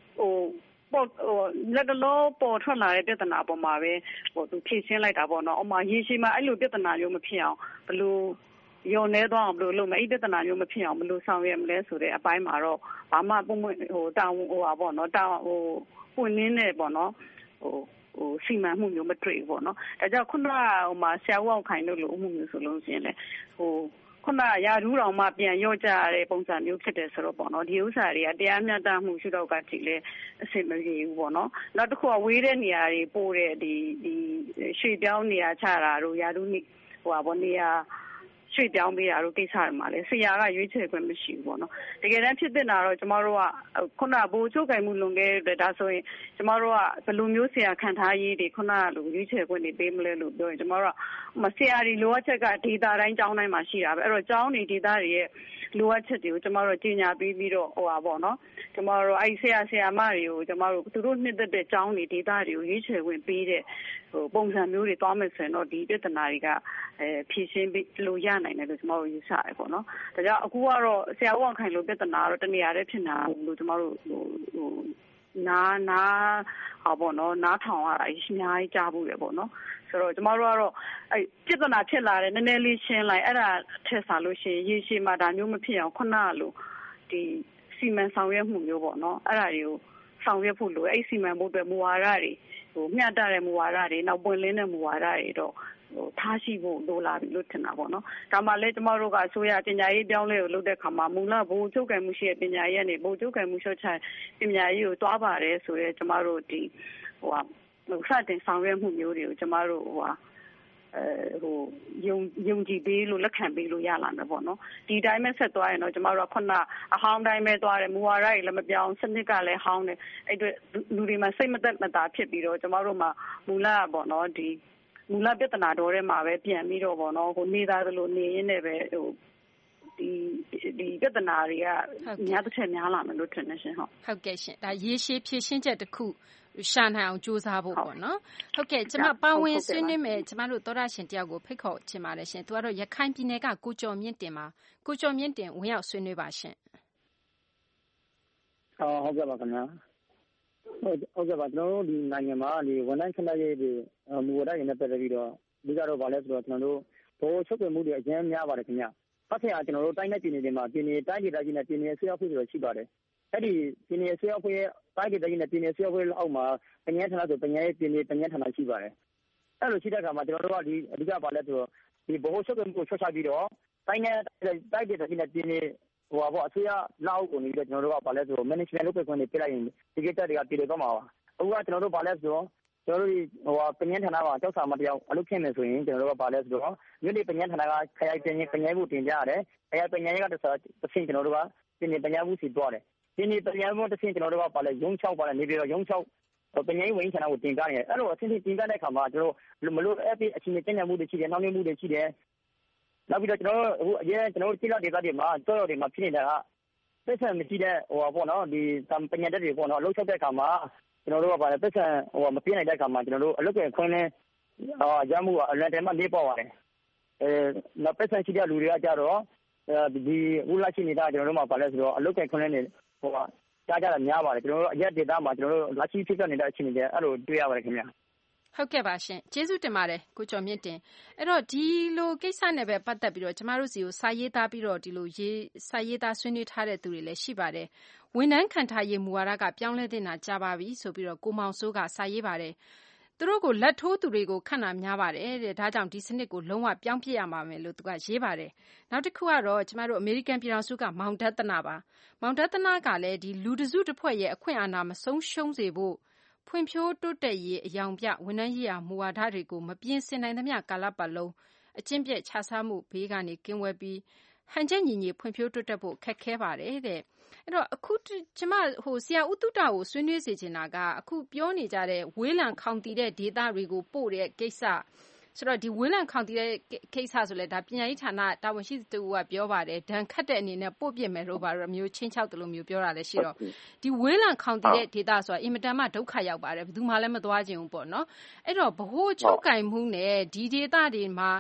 ပေါ်ထွက်လာတဲ့ပြဿနာပေါ်မှာပဲသူဖြေရှင်းလိုက်တာပေါ့နော်။ဥပမာရေရှည်မှာအဲ့လိုပြဿနာမျိုးမဖြစ်အောင်ဘယ်လိုရောနေတော့ဘယ်လိုလုပ်မလဲအဲ့ပြဿနာမျိုးမဖြစ်အောင်ဘယ်လိုဆောင်ရွက်မလဲဆိုတဲ့အပိုင်းမှာတော့ဘာမှပုံတောင်းပေါ့နော်တောင်းပွင့်နေတယ်ပေါ့နော်စီမံမှုမျိုးမတွေ့ဘူးပေါ့နော်ဒါကြောင့်ခုနဆရာဦးအောင်ခိုင်တို့လိုအမှုမျိုးဆိုလို့ရှိရင်လေခုနရာထူးတော်မှပြန်ရော့ကြရတဲ့ပုံစံမျိုးဖြစ်တယ်ဆိုတော့ပေါ့နော်ဒီဥစ္စာတွေကတရားမျှတမှုရှိတော့ကကြည့်လေအဆင်မပြေဘူးပေါ့နော်နောက်တစ်ခုကဝေးတဲ့နေရာတွေပို့တဲ့ဒီရွှေပြောင်းနေရာချတာတို့ရာထူးနေနေရာရွှေ့ပြောင်းပေးတာတို့ကိစ္စတွေမှာလေဆရာကရွေးချယ်ခွင့်မရှိဘူးပေါ့နော်တကယ်တမ်းဖြစ်တဲ့နာတော့ကျမတို့ကခုနဘိုးချုပ်ကင်မှုလွန်ခဲ့တဲ့ဒါဆိုရင်ကျမတို့ကဘယ်လိုမျိုးဆရာခံထားရေးတွေခုနလိုရွေးချယ်ခွင့်တွေပေးမလဲလို့ပြောရင်ကျမတို့ကဆရာတွေလိုအပ်ချက်ကဒေတာတိုင်းကျောင်းတိုင်းမှာရှိတာပဲအဲ့တော့ကျောင်းတွေဒေတာတွေရဲ့လိုအပ်ချက်တွေကိုကျမတို့ကြီးညာပြီးတော့ပေါ့နော်ကျမတို့အဲ့ဆရာမတွေကိုကျမတို့သူတို့နှစ်သက်တဲ့ကျောင်းတွေဒေတာတွေကိုရွေးချယ်ခွင့်ပေးတဲ့ပုံစံမျိုးတွေသွားမယ်ဆိုရင်တော့ဒီပြဿနာတွေကဖြေရှင်းလို့ရနိုင်တယ်လို့ကျမတို့ယူဆရပေါ့နော်ဒါကြောင့်အခုကတော့ဆရာဦးအောင်ခိုင်လိုပြဿနာကတော့တနေရာတည်းဖြစ်နေတာလို့ကျမတို့နာပေါ့နော်နားထောင်ရတာအများကြီးကြားဖို့ရပေါ့နော်ဆိုတော့ကျမတို့ကတော့အဲ့ပြဿနာဖြစ်လာတယ်နည်းနည်းလေးရှင်းလိုက်အဲ့ဒါထက်စားလို့ရှိရင်ရေရှည်မှာဒါမျိုးမဖြစ်အောင်ခုနလိုဒီစီမံဆောင်ရွက်မှုမျိုးပေါ့နော်အဲ့ဒါတွေကိုဆောင်ရွက်ဖို့လိုအဲ့စီမံဖို့အတွက်မူဝါဒတွေမျှတတဲ့မူဝါဒတွေနောက်ပွင့်လင်းတဲ့မူဝါဒတွေတော့ထားရှိဖို့လိုလာပြီလို့ထင်တာပေါ့နော်ဒါမှလည်းကျမတို့ကအစိုးရပညာရေးပြောင်းလဲကိုလုပ်တဲ့ခါမှာမူလဘိုးချုပ်ကံမှုရှိတဲ့ပညာရေးကနေဘိုးချုပ်ကံမှုရှော့ချပညာရေးကိုတွားပါတယ်ဆိုတော့ကျမတို့ဒီစတင်ဆောင်ရွက်မှုမျိုးတွေကိုကျမတို့ယုံကြည်ပေးလို့လက်ခံပေးလို့ရလာမယ်ပေါ့နော်ဒီတိုင်းပဲဆက်သွားရင်တော့ကျမတို့ကခုနအဟောင်းတိုင်းပဲသွားတယ်မူဝါဒတွေလည်းမပြောင်းစနစ်ကလည်းဟောင်းတယ်အဲ့အတွက်လူတွေမှာစိတ်မသက်မသာဖြစ်ပြီးတော့ကျမတို့မှာမူလပေါ့နော်ဒီမူလပြဿနာတော်ထဲမှာပဲပြန်ပြီးတော့ပေါ့နော်နေသားသလိုနေရင်းနဲ့ပဲဒီပြဿနာတွေကများတစ်ချက်များလာမယ်လို့ထင်နေရှင်ဟုတ်ကဲ့ရှင်ဒါရေရှည်ဖြည့်ရှင်းချက်တစ်ခုရှာနိုင်အောင်ကြိုးစားဖို့ပေါ့နော်ဟုတ်ကဲ့ကျမပါဝင်ဆွေးနွေးမယ်ကျမတို့သောရရှင်တယောက်ကိုဖိတ်ခေါ်ချင်ပါတယ်ရှင်သူကတော့ရခိုင်ပြည်နယ်ကကိုကျော်မြင့်တင်ပါကိုကျော်မြင့်တင်ဝင်ရောက်ဆွေးနွေးပါရှင်ဟုတ်ကဲ့ပါခင်ဗျာဟုတ်ကဲ့ပါကျွန်တော်တို့ဒီနိုင်ငံမှာဒီဝန်ထမ်းခန့်ရေးတွေမူဝါဒတွေနဲ့ပတ်သက်ပြီးတော့ဒီကတော့ဗာလဲဆိုတော့ကျွန်တော်တို့ဘောချုပ်ပြမှုတွေအကျဉ်းများပါတယ်ခင်ဗျာဖတ်ဆရာကျွန်တော်တို့တိုင်းနဲ့ပြည်နယ်တွေမှာပြည်နယ်တိုင်းဒေသကြီးနဲ့ပြည်နယ်ဆွေးနွေးဖွဲ့တွေရှိပါတယ်အဲ့ဒီပြည်နယ်ဆွေးနွေးဖွဲ့တိုင်းဒေသကြီးနဲ့ပြည်နယ်ဆွေးနွေးဖွဲ့အောက်မှာပညာဌာနဆိုပညာရေးပြည်နယ်ပညာဌာနရှိပါတယ်အဲ့လိုရှိတဲ့အခါမှာကျွန်တော်တို့ကဒီအဓိကဗာလဲဆိုတော့ဒီဘောချုပ်ပြမှုကိုချောချပြီးတော့တိုင်းနဲ့တိုင်းဒေသကြီးနဲ့ပြည်နယ်အစိုးရလောက်ကိုနေပြီးတော့ကျွန်တော်တို့ကဗာလဲဆိုတော့ management လုပ်ခွင့်တွေပြလိုက်ရင်ဒီကိစ္စတွေကပြည်တယ်တော့မှာပါအခုကကျွန်တော်တို့ဗာလဲဆိုတော့ကျွန်တော်တို့ပညာဌာနမှာကျောက်စာမတယောက်အလုပ်ခင်မယ်ဆိုရင်ကျွန်တော်တို့ကဗာလဲဆိုတော့မြို့နယ်ပညာဌာနကခရိုင်ပညာမှုတင်ကြရတယ်ခရိုင်ပညာရေးကတစ်ဆင့်ကျွန်တော်တို့ကပြည်နယ်ပညာမှုစီတွားတယ်ပြည်နယ်ပညာမှုတစ်ဆင့်ကျွန်တော်တို့ကဗာလဲရုံး6ဗာလဲနေပြီးတော့ရုံး6ပညာရေးဝန်ကြီးဌာနကိုတင်ကြရတယ်အဲ့လိုအဆင့်ဆင့်တင်ကြတဲ့အခါမှာကျွန်တော်မလို့အဲ့ဒီအချိန်နဲ့ကျင့်ကြံမှုတွေရှိတယ်နှောင့်နှေးမှုတွေရှိတယ်နောက်ပြီးတော့ကျွန်တော်တို့အခုအရင်ကျွန်တော်တို့ပြည်လာဒေသတွေမှာတော်တော်တွေမှာဖြစ်နေတာကပတ်စံမရှိတဲ့ပေါ့နော်ဒီပညာတတ်တွေပေါ့နော်အလုပ်ချုပ်တဲ့အခါမှာကျွန်တော်တို့ကဗာလဲပတ်စံမပြည့်နိုင်တဲ့အခါမှာကျွန်တော်တို့အလုပ်ခွင့်နဲ့ရမှုကအလန်တန်မှနေပေါ်ပါတယ်နောက်ပတ်စံရှိတဲ့လူတွေကကြတော့ဥလာရှိနေတာကျွန်တော်တို့မှာပါလဲဆိုတော့အလုတ်ကခွန်းနဲ့ကြားကြတာများပါတယ်ကျွန်တော်တို့အရက်ဒေတာမှာကျွန်တော်တို့လက်ရှိဖြစ်နေတဲ့အခြေအနေတွေအဲ့လိုတွေ့ရပါတယ်ခင်ဗျာဟုတ်ကဲ့ပါရှင်ကျေးဇူးတင်ပါတယ်ကိုကျော်မြင့်တင်အဲ့တော့ဒီလိုကိစ္စနဲ့ပဲပတ်သက်ပြီးတော့ကျမတို့စီကိုစာရေးသားပြီးတော့ဒီလိုစာရေးသားဆွေးနွေးထားတဲ့သူတွေလည်းရှိပါတယ်ဝန်ထမ်းခံထားရေးမူဝါဒကပြောင်းလဲတင်တာကြာပါပြီဆိုပြီးတော့ကိုမောင်စိုးကစာရေးပါတယ်သူတို့ကိုလက်ထိုးသူတွေကိုခန့်တာများပါတယ်တဲ့ဒါကြောင့်ဒီစနစ်ကိုလုံးဝပြောင်းပြရမှာမယ်လို့သူကရေးပါတယ်နောက်တစ်ခုကတော့ကျမတို့အမေရိကန်ပြည်ထောင်စုကမောင်ဒသနာပါမောင်ဒသနာကလည်းဒီလူတစုတစ်ဖွဲ့ရဲ့အခွင့်အာဏာမဆုံးရှုံးစေဖို့ဖွံ့ဖြိုးတိုးတက်ရေးအယောင်ပြဝန်ထမ်းရေးရာမူဝါဒတွေကိုမပြင်ဆင်နိုင်သမျှကာလပတ်လုံးအကျင့်ပြည့်ခြစားမှုဘေးကနေကင်းဝေးပြီးဟန်ချက်ညီညီဖွံ့ဖြိုးတိုးတက်ဖို့ခက်ခဲပါတယ်တဲ့အဲ့တော့အခုကျမဆရာဦးတုဒ္ဒကိုဆွေးနွေးစေချင်တာကအခုပြောနေကြတဲ့ဝေးလံခေါင်တည်တဲ့ဒေတာတွေကိုပို့တဲ့ကိစ္စဆိုတော့ဒီဝေးလံခေါင်တည်တဲ့ကိစ္စဆိုလဲဒါပညာရေးဌာနတာဝန်ရှိသူကပြောပါတယ်ဒဏ်ခတ်တဲ့အနေနဲ့ပို့ပြစ်မယ်လို့ပါတော့မျိုးချင်းချောက်တယ်လို့မျိုးပြောတာလည်းရှိတော့ဒီဝေးလံခေါင်တည်တဲ့ဒေတာဆိုတာအင်မတန်မှဒုက္ခရောက်ပါတယ်ဘယ်သူမှလည်းမသွားခြင်းဘူးပေါ့နော်အဲ့တော့ဗဟိုချုပ်ကင်မှုနဲ့ဒီဒေတာတွေမှာ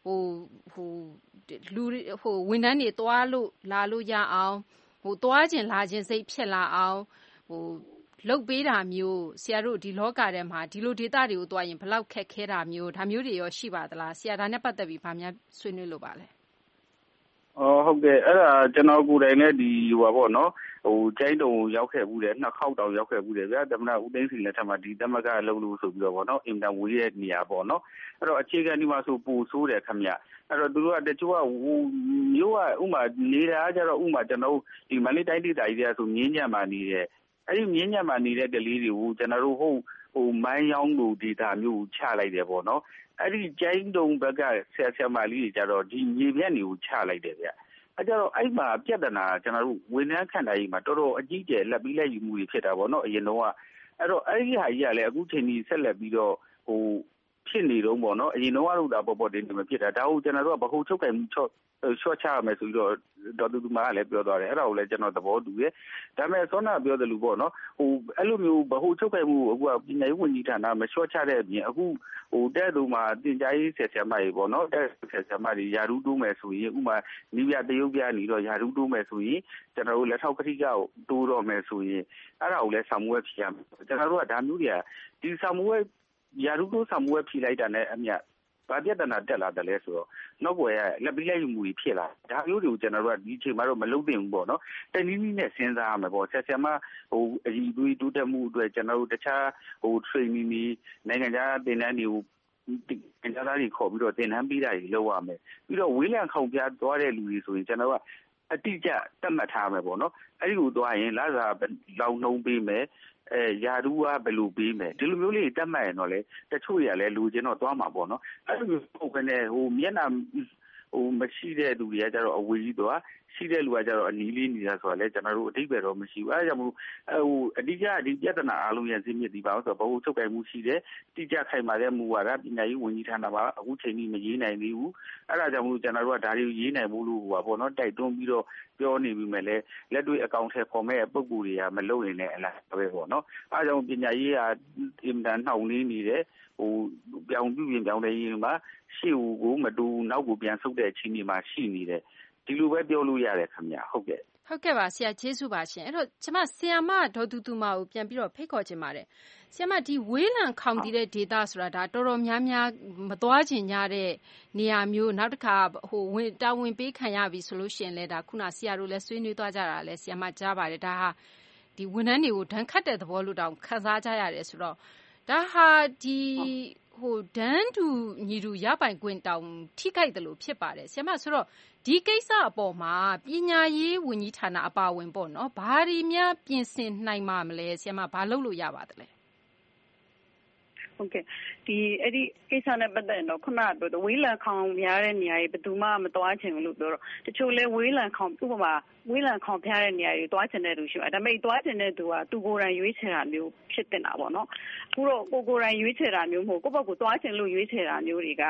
လူဝန်ထမ်းတွေသွားလို့လာလို့ရအောင်သွားခြင်းလာခြင်းစိတ်ဖြစ်လာအောင်လုတ်ပေးတာမျိုးဆရာတို့ဒီလောကထဲမှာဒီလိုဒေတာတွေကိုတွားရင်ဘလောက်ခက်ခဲတာမျိုးဒါမျိုးတွေရောရှိပါသလားဆရာဒါနဲ့ပတ်သက်ပြီးဗာများဆွေးနွေးလို့ပါလဲဟုတ်ကဲ့အဲ့ဒါကျွန်တော်ကိုယ်တိုင်လည်းဒီပေါ့နော်ကျိုင်းတုံရောက်ခဲ့ဘူးတယ်နှစ်ခေါက်တောင်ရောက်ခဲ့ဘူးတယ်ဗျာသမ္မတဦးသိန်းစိန်လက်ထက်မှာဒီသမဂအလုပ်လို့ဆိုပြီးတော့ပေါ့နော်အင်တန်ဝေးရဲ့နေရာပေါ့နော်အဲ့တော့အခြေခံဒီမှာဆိုပူဆိုးတယ်ခင်ဗျအဲ့တော့သူတို့ကတချို့ကမျိုးကဥမာနေတာကြတော့ဥမာကျွန်တော်ဒီမန္တလေးတိုင်းဒေသကြီးတွေကဆိုမြင်းညံ့မှာနေတယ်အဲ့ဒီမြင်းညံ့မှာနေတဲ့ကလေးတွေကိုကျွန်တော်တို့မိုင်းရောင်းလို့ဒေတာမျိုးချလိုက်တယ်ပေါ့နော်အဲ့ဒီကျိုင်းတုံဘက်ကဆရာမလေးတွေကြတော့ဒီမြေပြန့်တွေကိုချလိုက်တယ်ဗျအဲ့ကြတော့အဲ့မှာပြဿနာကျွန်တော်တို့ဝန်ထမ်းခန့်ထားရေးမှာတော်တော်အကြီးကျယ်လက်ပြီးလက်ယူမှုတွေဖြစ်တာပေါ့နော်အရင်တော့အဲ့တော့အဲ့ဒီဟာကြီးကလည်းအခုချိန်ကြီးဆက်လက်ပြီးတော့ဖြစ်နေတော့ပေါ့နော်အရင်တော့ကတော့ပေါ်တင်နေမဖြစ်တာဒါကိုကျွန်တော်တို့ကဗဟိုချုပ်ကင်မှုရှော့ချရမယ်ဆိုပြီးတော့ဒေါ်သူမာကလည်းပြောသွားတယ်အဲ့ဒါကိုလည်းကျွန်တော်သဘောတူတယ်ဒါပေမဲ့စောနာပြောတယ်လို့ပေါ့နော်အဲ့လိုမျိုးဗဟိုချုပ်ကင်မှုအခုကပညာရေးဝန်ကြီးဌာနမရှော့ချတဲ့အပြင်အခုတဲ့သူမှာတင်ကြားရေးဆရာမကြီးပေါ့နော်တဲ့ဆရာမကြီးယာရုတိုးမယ်ဆိုရင်ဥမာနီးပြတရုတ်ပြနေတော့ယာရုတိုးမယ်ဆိုရင်ကျွန်တော်တို့လက်ထောက်ကတိကကိုတိုးတော့မယ်ဆိုရင်အဲ့ဒါကိုလည်းစာမိုးဝဲဖြေရမယ်ကျွန်တော်တို့ကဒါမျိုးတွေကဒီစာမိုးဝဲယာရုတိုးစာမိုးဝဲဖြေလိုက်တာနဲ့အမြတ်ဘာပြဿနာတက်လာတယ်လဲဆိုတော့နောက်ွယ်ကလက်ပြီးလက်ယူမှုတွေဖြစ်လာဒါမျိုးတွေကိုကျွန်တော်တို့ကဒီအချိန်မှာတော့မလုပ်သင့်ဘူးပေါ့နော်တနည်းနည်းနဲ့စဉ်းစားရမယ်ပေါ့ဆရာမအည်သွေးတိုးတက်မှုအတွက်ကျွန်တော်တို့တခြားtraining တွေနိုင်ငံခြားသင်တန်းတွေကိုနိုင်ငံသားတွေခေါ်ပြီးတော့သင်တန်းပေးတာတွေလုပ်ရမယ်ပြီးတော့ဝေးလံခေါင်ပြသွားတဲ့လူတွေဆိုရင်ကျွန်တော်ကအတိအကျသတ်မှတ်ထားမယ်ပေါ့နော်အဲ့ဒီကိုသွားရင်လစာလောက်နှုံးပေးမယ်ယာဒူးကဘယ်လိုပေးမယ်ဒီလိုမျိုးလေးတတ်မှတ်ရင်တော့လေတချို့ရလည်းလူချင်းတော့သွားမှာပေါ့နော်အဲ့လိုမျိုးပုံကနေမျက်နှာမရှိတဲ့သူတွေကကြတော့အဝေးကြီးသွားရှိတဲ့လူကကြတော့အနီးလေးနေတာဆိုတာလေကျွန်တော်တို့အတိတ်ပဲတော့မရှိဘူးအဲဒါကြောင့်မို့အဓိကဒီပြဿနာအားလုံးရဲ့ဇင်းမြစ်ဒီပါဆိုတော့ဘ ਹੁ ချုပ်ကိုင်မှုရှိတယ်တိကျခိုင်မာတဲ့မူဝါဒပညာရေးဝန်ကြီးဌာနမှာအခုချိန်ကြီးမရေးနိုင်သေးဘူးအဲဒါကြောင့်မို့ကျွန်တော်တို့ကဒါတွေကိုရေးနိုင်ဖို့လို့ပေါ့နော်တိုက်တွန်းပြီးတော့ပြောနေပြီမဲ့လေလက်တွေ့အကောင့်ထဲပေါ်မဲ့ပုံကူတွေကမလုပ်ရင်လည်းအလားပဲပေါ့နော်အဲဒါကြောင့်ပညာရေးကအင်တန်နှောင့်နှေးနေတယ်ပြောင်းပြုပြင်ပြောင်းလဲရေးမှာရှေ့ကိုမတူနောက်ကိုပြန်ဆုတ်တဲ့အချိန်တွေမှာရှိနေတယ်ဒီလိုပဲပြောလို့ရတယ်ခင်ဗျဟုတ်ကဲ့ပါဆရာကျေးဇူးပါရှင်အဲ့တော့ကျွန်မဆရာမဒေါ်တူတူမာကိုပြန်ပြီးတော့ဖိတ်ခေါ်ချင်ပါတယ်ဆရာမဒီဝေးလံခေါင်တည်တဲ့ data ဆိုတာဒါတော်တော်များများမသွားချင်ကြတဲ့နေရာမျိုးနောက်တစ်ခါတာဝန်ပေးခံရပြီဆိုလို့ရှိရင်လည်းဒါခုနဆရာတို့လည်းဆွေးနွေးသွားကြတာလည်းဆရာမကြားပါတယ်ဒါဟာဒီဝန်ထမ်းတွေကိုဒဏ်ခတ်တဲ့သဘောလို့တောင်ခံစားကြရတယ်ဆိုတော့ဒါဟာဒီဒန်းတူညီတူရပိုင်ခွင့်တောင်ထိခိုက်တယ်လို့ဖြစ်ပါတယ်ဆရာမဆိုတော့ဒီကိစ္စအပေါ်မှာပညာရေးဝန်ကြီးဌာနအပါဝင်ပေါ့နော်ဘာတွေများပြင်ဆင်နိုင်မှာမလဲဆရာမဘာလုပ်လို့ရပါသလဲဟုတ်ကဲ့ဒီအဲ့ဒီကိစ္စနဲ့ပတ်သက်ရင်တော့ခုနကပြောတော့ဝေးလံခေါင်များတဲ့နေရာတွေဘယ်သူမှမသွားချင်ဘူးလို့ပြောတော့တချို့လဲဝေးလံခေါင်ဥပမာဝေးလံခေါင်ဖျားတဲ့နေရာတွေသွားချင်တဲ့သူရှိတယ်ဒါပေမဲ့သွားချင်တဲ့သူကသူကိုယ်တိုင်ရွေးချယ်တာမျိုးဖြစ်တင်တာပေါ့နော်အခုတော့ကိုယ်တိုင်ရွေးချယ်တာမျိုးမဟုတ်ကိုယ့်ဘက်ကိုသွားချင်လို့ရွေးချယ်တာမျိုးတွေက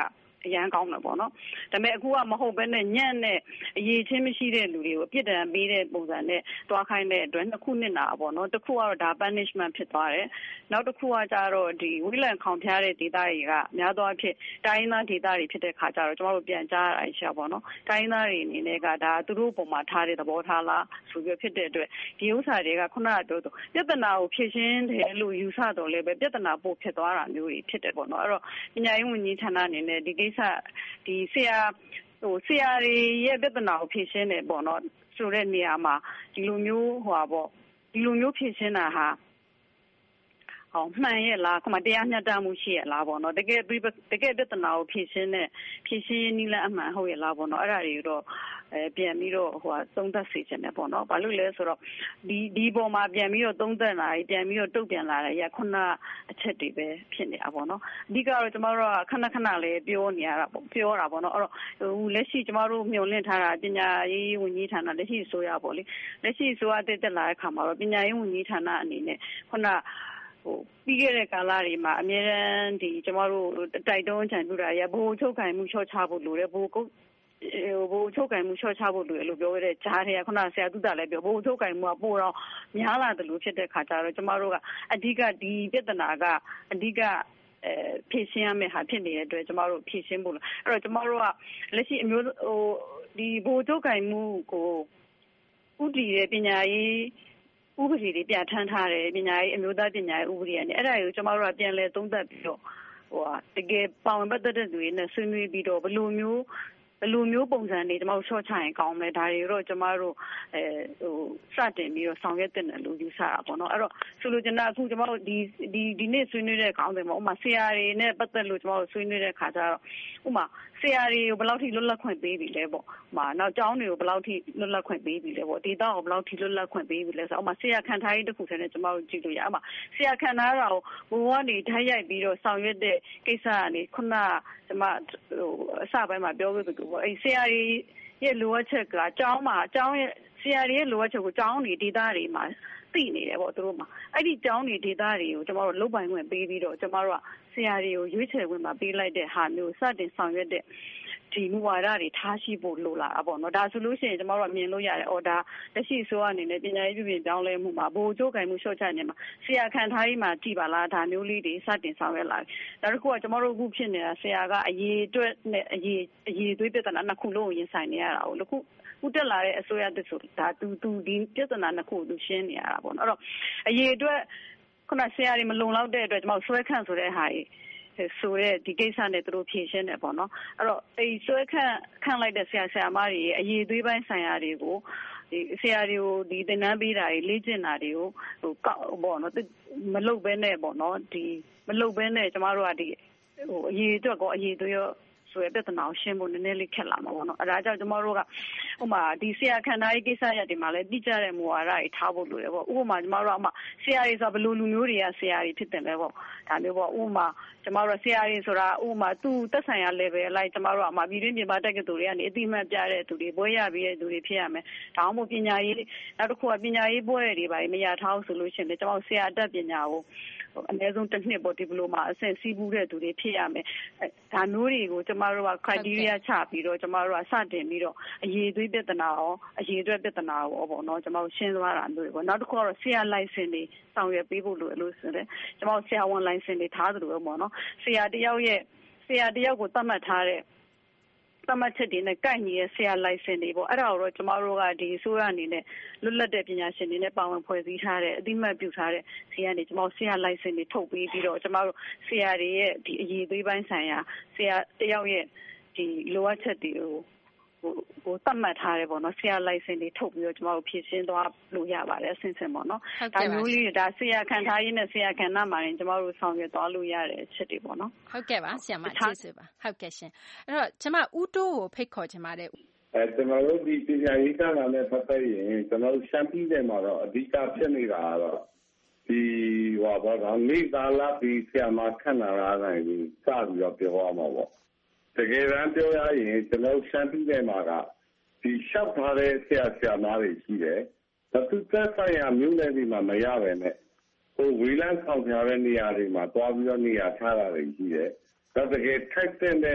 အရန်ကောင်းတယ်ပေါ့နော်ဒါပေမဲ့အခုကမဟုတ်ဘဲနဲ့ညံ့နဲ့အရေးချင်းမရှိတဲ့လူတွေကိုအပြစ်ဒဏ်ပေးတဲ့ပုံစံနဲ့တွားခိုင်းတဲ့အတွက်နှစ်ခုနစ်နာပေါ့နော်တစ်ခုကတော့ဒါ punishment ဖြစ်သွားတယ်နောက်တစ်ခုကကြတော့ဒီဝိလံခေါင်ဖျားတဲ့ဒေသတွေကများသောအားဖြင့်တိုင်းရင်းသားဒေသတွေဖြစ်တဲ့ခါကျတော့ကျွန်တော်တို့ပြန်ကြားရတာရှာပေါ့နော်တိုင်းရင်းသားတွေအနေနဲ့ကဒါသူတို့ပုံမှာထားတဲ့သဘောထားလားဆိုပြီးဖြစ်တဲ့အတွက်ဒီဥစ္စာတွေကခုနကပြောတော့ပြဿနာကိုဖြေရှင်းတယ်လို့ယူဆတော့လည်းပဲပြဿနာပို့ဖြစ်သွားတာမျိုးတွေဖြစ်တယ်ပေါ့နော်အဲ့တော့ပညာရေးဝန်ကြီးဌာနအနေနဲ့ဒီကိစ္စဒီဆရာတွေရဲ့ပြဿနာကိုဖြေရှင်းတယ်ပေါ့နော်ဆိုတဲ့နေရာမှာဒီလိုမျိုးဒီလိုမျိုးဖြေရှင်းတာဟာမှန်ရဲ့လားတရားမျှတမှုရှိရဲ့လားပေါ့နော်တကယ်ပြဿနာကိုဖြေရှင်းနည်းလမ်းအမှန်ဟုတ်ရဲ့လားပေါ့နော်အဲ့ဒါတွေတော့ပြန်ပြီးတော့သုံးသပ်စေချင်တယ်ပေါ့နော်ဘာလို့လဲဆိုတော့ဒီပေါ်မှာပြန်ပြီးတော့သုံးသပ်လာပြန်ပြီးတော့တုတ်ပြန်လာတယ်ခုနအချက်တွေပဲဖြစ်နေတာပေါ့နော်အဓိကတော့ကျမတို့ကခဏလေးပြောတာပေါ့နော်အဲ့တော့လက်ရှိကျမတို့မျှော်လင့်ထားတာပညာရေးဝန်ကြီးဌာနလက်ရှိအစိုးရပေါ့လေလက်ရှိအစိုးရတက်လာတဲ့ခါမှာတော့ပညာရေးဝန်ကြီးဌာနအနေနဲ့ခုနပြီးခဲ့တဲ့ကာလတွေမှာအများအားဒီကျမတို့တိုက်တွန်းချန်ပြတာရဘိုးချုပ်ကင်မှုချော့ချဖို့လိုတယ်ဘိုးချုပ်ကင်မှုချော့ချဖို့လိုတယ်လို့ပြောခဲ့တဲ့ဂျားတွေကခုနဆရာသူသားလည်းပြောဘိုးချုပ်ကင်မှုကပိုတော့များလာတယ်လို့ဖြစ်တဲ့ခါကျတော့ကျမတို့ကအဓိကဒီပြဿနာကအဓိကဖြည့်ရှင်းရမယ့်ဟာဖြစ်နေတဲ့အတွက်ကျမတို့ဖြည့်ရှင်းဖို့အဲ့တော့ကျမတို့ကလက်ရှိအမျိုးဒီဘိုးချုပ်ကင်မှုကိုဥတီရဲ့ပညာရေးဥပဒေတွေပြဋ္ဌာန်းထားတယ်ပညာရေးအမျိုးသားပညာရေးဥပဒေနဲ့အဲ့ဒါကိုကျွန်တော်တို့ကပြန်လဲသုံးသပ်ပြီးတော့တကယ်ပါဝင်ပတ်သက်တဲ့သူတွေနဲ့ဆွေးနွေးပြီးတော့ဘယ်လိုမျိုးပုံစံတွေကျွန်တော်တို့ရှော့ချရင်ကောင်းမလဲဒါတွေတော့ကျွန်တော်တို့စတင်ပြီးတော့ဆောင်ရွက်တဲ့နယ်လို့ယူဆတာပေါ့နော်အဲ့တော့ဆိုလိုချင်တာအခုကျွန်တော်တို့ဒီနေ့ဆွေးနွေးတဲ့ခေါင်းစဉ်မှာဥပမာဆရာတွေနဲ့ပတ်သက်လို့ကျွန်တော်တို့ဆွေးနွေးတဲ့ခါကျတော့ဥပမာဆရာတွေကိုဘယ်လောက်ထိလွတ်လပ်ခွင့်ပေးပြီလဲပေါ့ဥပမာနောက်ကျောင်းတွေကိုဘယ်လောက်ထိလွတ်လပ်ခွင့်ပေးပြီလဲပေါ့ဒေသကိုဘယ်လောက်ထိလွတ်လပ်ခွင့်ပေးပြီလဲဆိုတော့ဥပမာဆရာခံထားရေးတစ်ခုတည်းနဲ့ကျွန်တော်တို့ကြည့်လို့ရအောင်ဆရာခံထားတာကိုဘဝကနေဓာတ်ရိုက်ပြီးတော့ဆောင်ရွက်တဲ့ကိစ္စကနေခုနကျွန်မအစပိုင်းမှာပြောခဲ့သလိုပေါ့အဲ့ဆရာတွေရဲ့လိုအပ်ချက်ကကျောင်းရဲ့ဆရာတွေရဲ့လိုအပ်ချက်ကိုကျောင်းတွေဒေသတွေမှာသိနေတယ်ပေါ့သူတို့မှာအဲ့ဒီကျောင်းတွေဒေသတွေကိုကျွန်တော်တို့လုတ်ပိုင်ခွင့်ပေးပြီးတော့ကျွန်တော်တို့ကဆရာတွေကိုရွေးချယ်ခွင့်မှာပေးလိုက်တဲ့ဟာမျိုးစတင်ဆောင်ရွက်တဲ့ဒီမူဝါဒတွေထားရှိဖို့လိုလာတာပေါ့နော်ဒါဆိုလို့ရှိရင်ကျွန်တော်တို့ကမြင်လို့ရတယ်ဒါလက်ရှိဆိုအနေနဲ့ပညာရေးပြုပြင်ပြောင်းလဲမှုမှာဘိုးကျိုးကင်မှုရှော့ချနေမှာဆရာခံထားရေးမှာကြည်ပါလားဒါမျိုးလေးတွေစတင်ဆောင်ရွက်လာတယ်နောက်တစ်ခုကကျွန်တော်တို့အခုဖြစ်နေတာဆရာကအရေးအတွက်နဲ့အရေးသွေးပြဿနာနှစ်ခုလုံးကိုရင်ဆိုင်နေရတာကိုခုတက်လာတဲ့အစိုးရတက်ဆိုဒါသူဒီပြဿနာနှစ်ခုကိုသူရှင်းနေရတာပေါ့နော်အဲ့တော့အရေးအတွက်ခုနဆရာတွေမလုံလောက်တဲ့အတွက်ကျွန်တော်ဆွဲခန့်ဆိုတဲ့ဟာကြီးဆိုရဲဒီကိစ္စနဲ့သူတို့ဖြေရှင်းတယ်ပေါ့နော်အဲ့တော့အဲ့ဆွဲခန့်လိုက်တဲ့ဆရာမတွေရဲ့အရေးသွေးပိုင်းဆိုင်ရာတွေကိုဒီဆရာတွေကိုဒီသင်တန်းပေးတာတွေလေ့ကျင့်တာတွေကိုပေါ့နော်မလုပ်ဘဲနဲ့ပေါ့နော်ဒီမလုပ်ဘဲနဲ့ကျမတို့ကဒီအရေးအတွက်ကောအရေးသွေးရောဆိုရပြဿနာကိုရှင်းဖို့နည်းနည်းလေးခက်လာမှာပေါ့နော်အဲဒါကြောင့်ကျမတို့ကဥပမာဒီဆရာခံထားရေးကိစ္စရပ်တွေမှာလည်းတိကျတဲ့မူဝါဒတွေထားဖို့လိုတယ်ပေါ့ဥပမာကျမတို့ကဆရာတွေဆိုဘယ်လိုလူမျိုးတွေကဆရာတွေဖြစ်တယ်လဲပေါ့ဒါမျိုးပေါ့ဥပမာကျမတို့ဆရာတွေဆိုတာဥပမာသူ့သက်ဆိုင်ရာ level လိုက်ကျမတို့ကပြည်တွင်းပြင်ပတက်ကတူတွေကနေအတိအမှတ်ပြတဲ့သူတွေဘွဲရပြီးတဲ့သူတွေဖြစ်ရမယ်ဒါမှမဟုတ်ပညာရေးနောက်တစ်ခုကပညာရေးဘွဲတွေပါမရထားဘူးဆိုလို့ရှိရင်ကျမတို့ဆရာအတတ်ပညာကိုအနည်းဆုံးတစ်နှစ်ပေါ့ဒီပလိုမာအဆင့်စီးပူးတဲ့သူတွေဖြစ်ရမယ်ဒါမျိုးတွေကိုကျမတို့က criteria ချပြီးတော့ကျမတို့ကစတင်ပြီးတော့အရေးသွေးပြဿနာရောအရေးအတွက်ပြဿနာရောပေါ့နော်ကျမတို့ရှင်းသွားတာမျိုးပေါ့နောက်တစ်ခုကတော့ဆရာ license တွေဆောင်ရွက်ပေးဖို့လိုလို့ဆိုတယ်ကျမတို့ဆရာဝန် license တွေထားသလိုပဲပေါ့နော်ဆရာတယောက်ကိုသတ်မှတ်ထားတဲ့သတ်မှတ်ချက်တွေနဲ့ကိုက်ညီရဲ့ဆရာ license တွေပေါ့အဲ့ဒါကိုတော့ကျမတို့ကဒီအစိုးရအနေနဲ့လွတ်လပ်တဲ့ပညာရှင်တွေနဲ့ပါဝင်ဖွဲ့စည်းထားတဲ့အတိအမှတ်ပြုထားတဲ့ဆရာတွေကျမတို့ဆရာ license တွေထုတ်ပေးပြီးတော့ကျမတို့ဆရာတွေရဲ့ဒီအရေးသွေးပိုင်းဆိုင်ရာဆရာတယောက်ရဲ့ဒီလိုအပ်ချက်တွေကိုသတ်မှတ်ထားတယ်ပေါ့နော်ဆရာ license တွေထုတ်ပြီးတော့ကျမတို့ဖြည့်ရှင်းသွားလို့ရပါတယ်အဆင့်ဆင့်ပေါ့နော်ဒါမျိုးလေးဒါဆရာခံထားရေးနဲ့ဆရာခံနာမှာရင်ကျမတို့ဆောင်ရွက်သွားလို့ရတဲ့အချက်တွေပေါ့နော်ဟုတ်ကဲ့ပါဆရာမကျေးဇူးပါဟုတ်ကဲ့ရှင်အဲ့တော့ကျမဦးတိုးကိုဖိတ်ခေါ်ချင်ပါတယ်ကျွန်တော်တို့ဒီပညာရေးကဏ္ဍနဲ့ပတ်သက်ရင်ကျွန်တော်တို့ရှမ်းပြည်နယ်မှာတော့အဓိကဖြစ်နေတာကတော့ဒီနေကာလပြီးဆရာမခန့်လာတာနိုင်ပြီးစပြီးတော့ပြောရမှာပေါ့တကယ်တမ်းပြောရရင်ကျွန်တော်ရှမ်းပြည်နယ်မှာကဒီရှောက်ထားတဲ့ဆရာမတွေရှိတယ်သူသက်ဆိုင်ရာမြို့နယ်တွေမှာမရပဲနဲ့ဝေလန်းဆောင်ပြတဲ့နေရာတွေမှာတွားပြီးတော့နေရာထားတာတွေရှိတယ်ဒါတကယ်ထိုက်တဲ့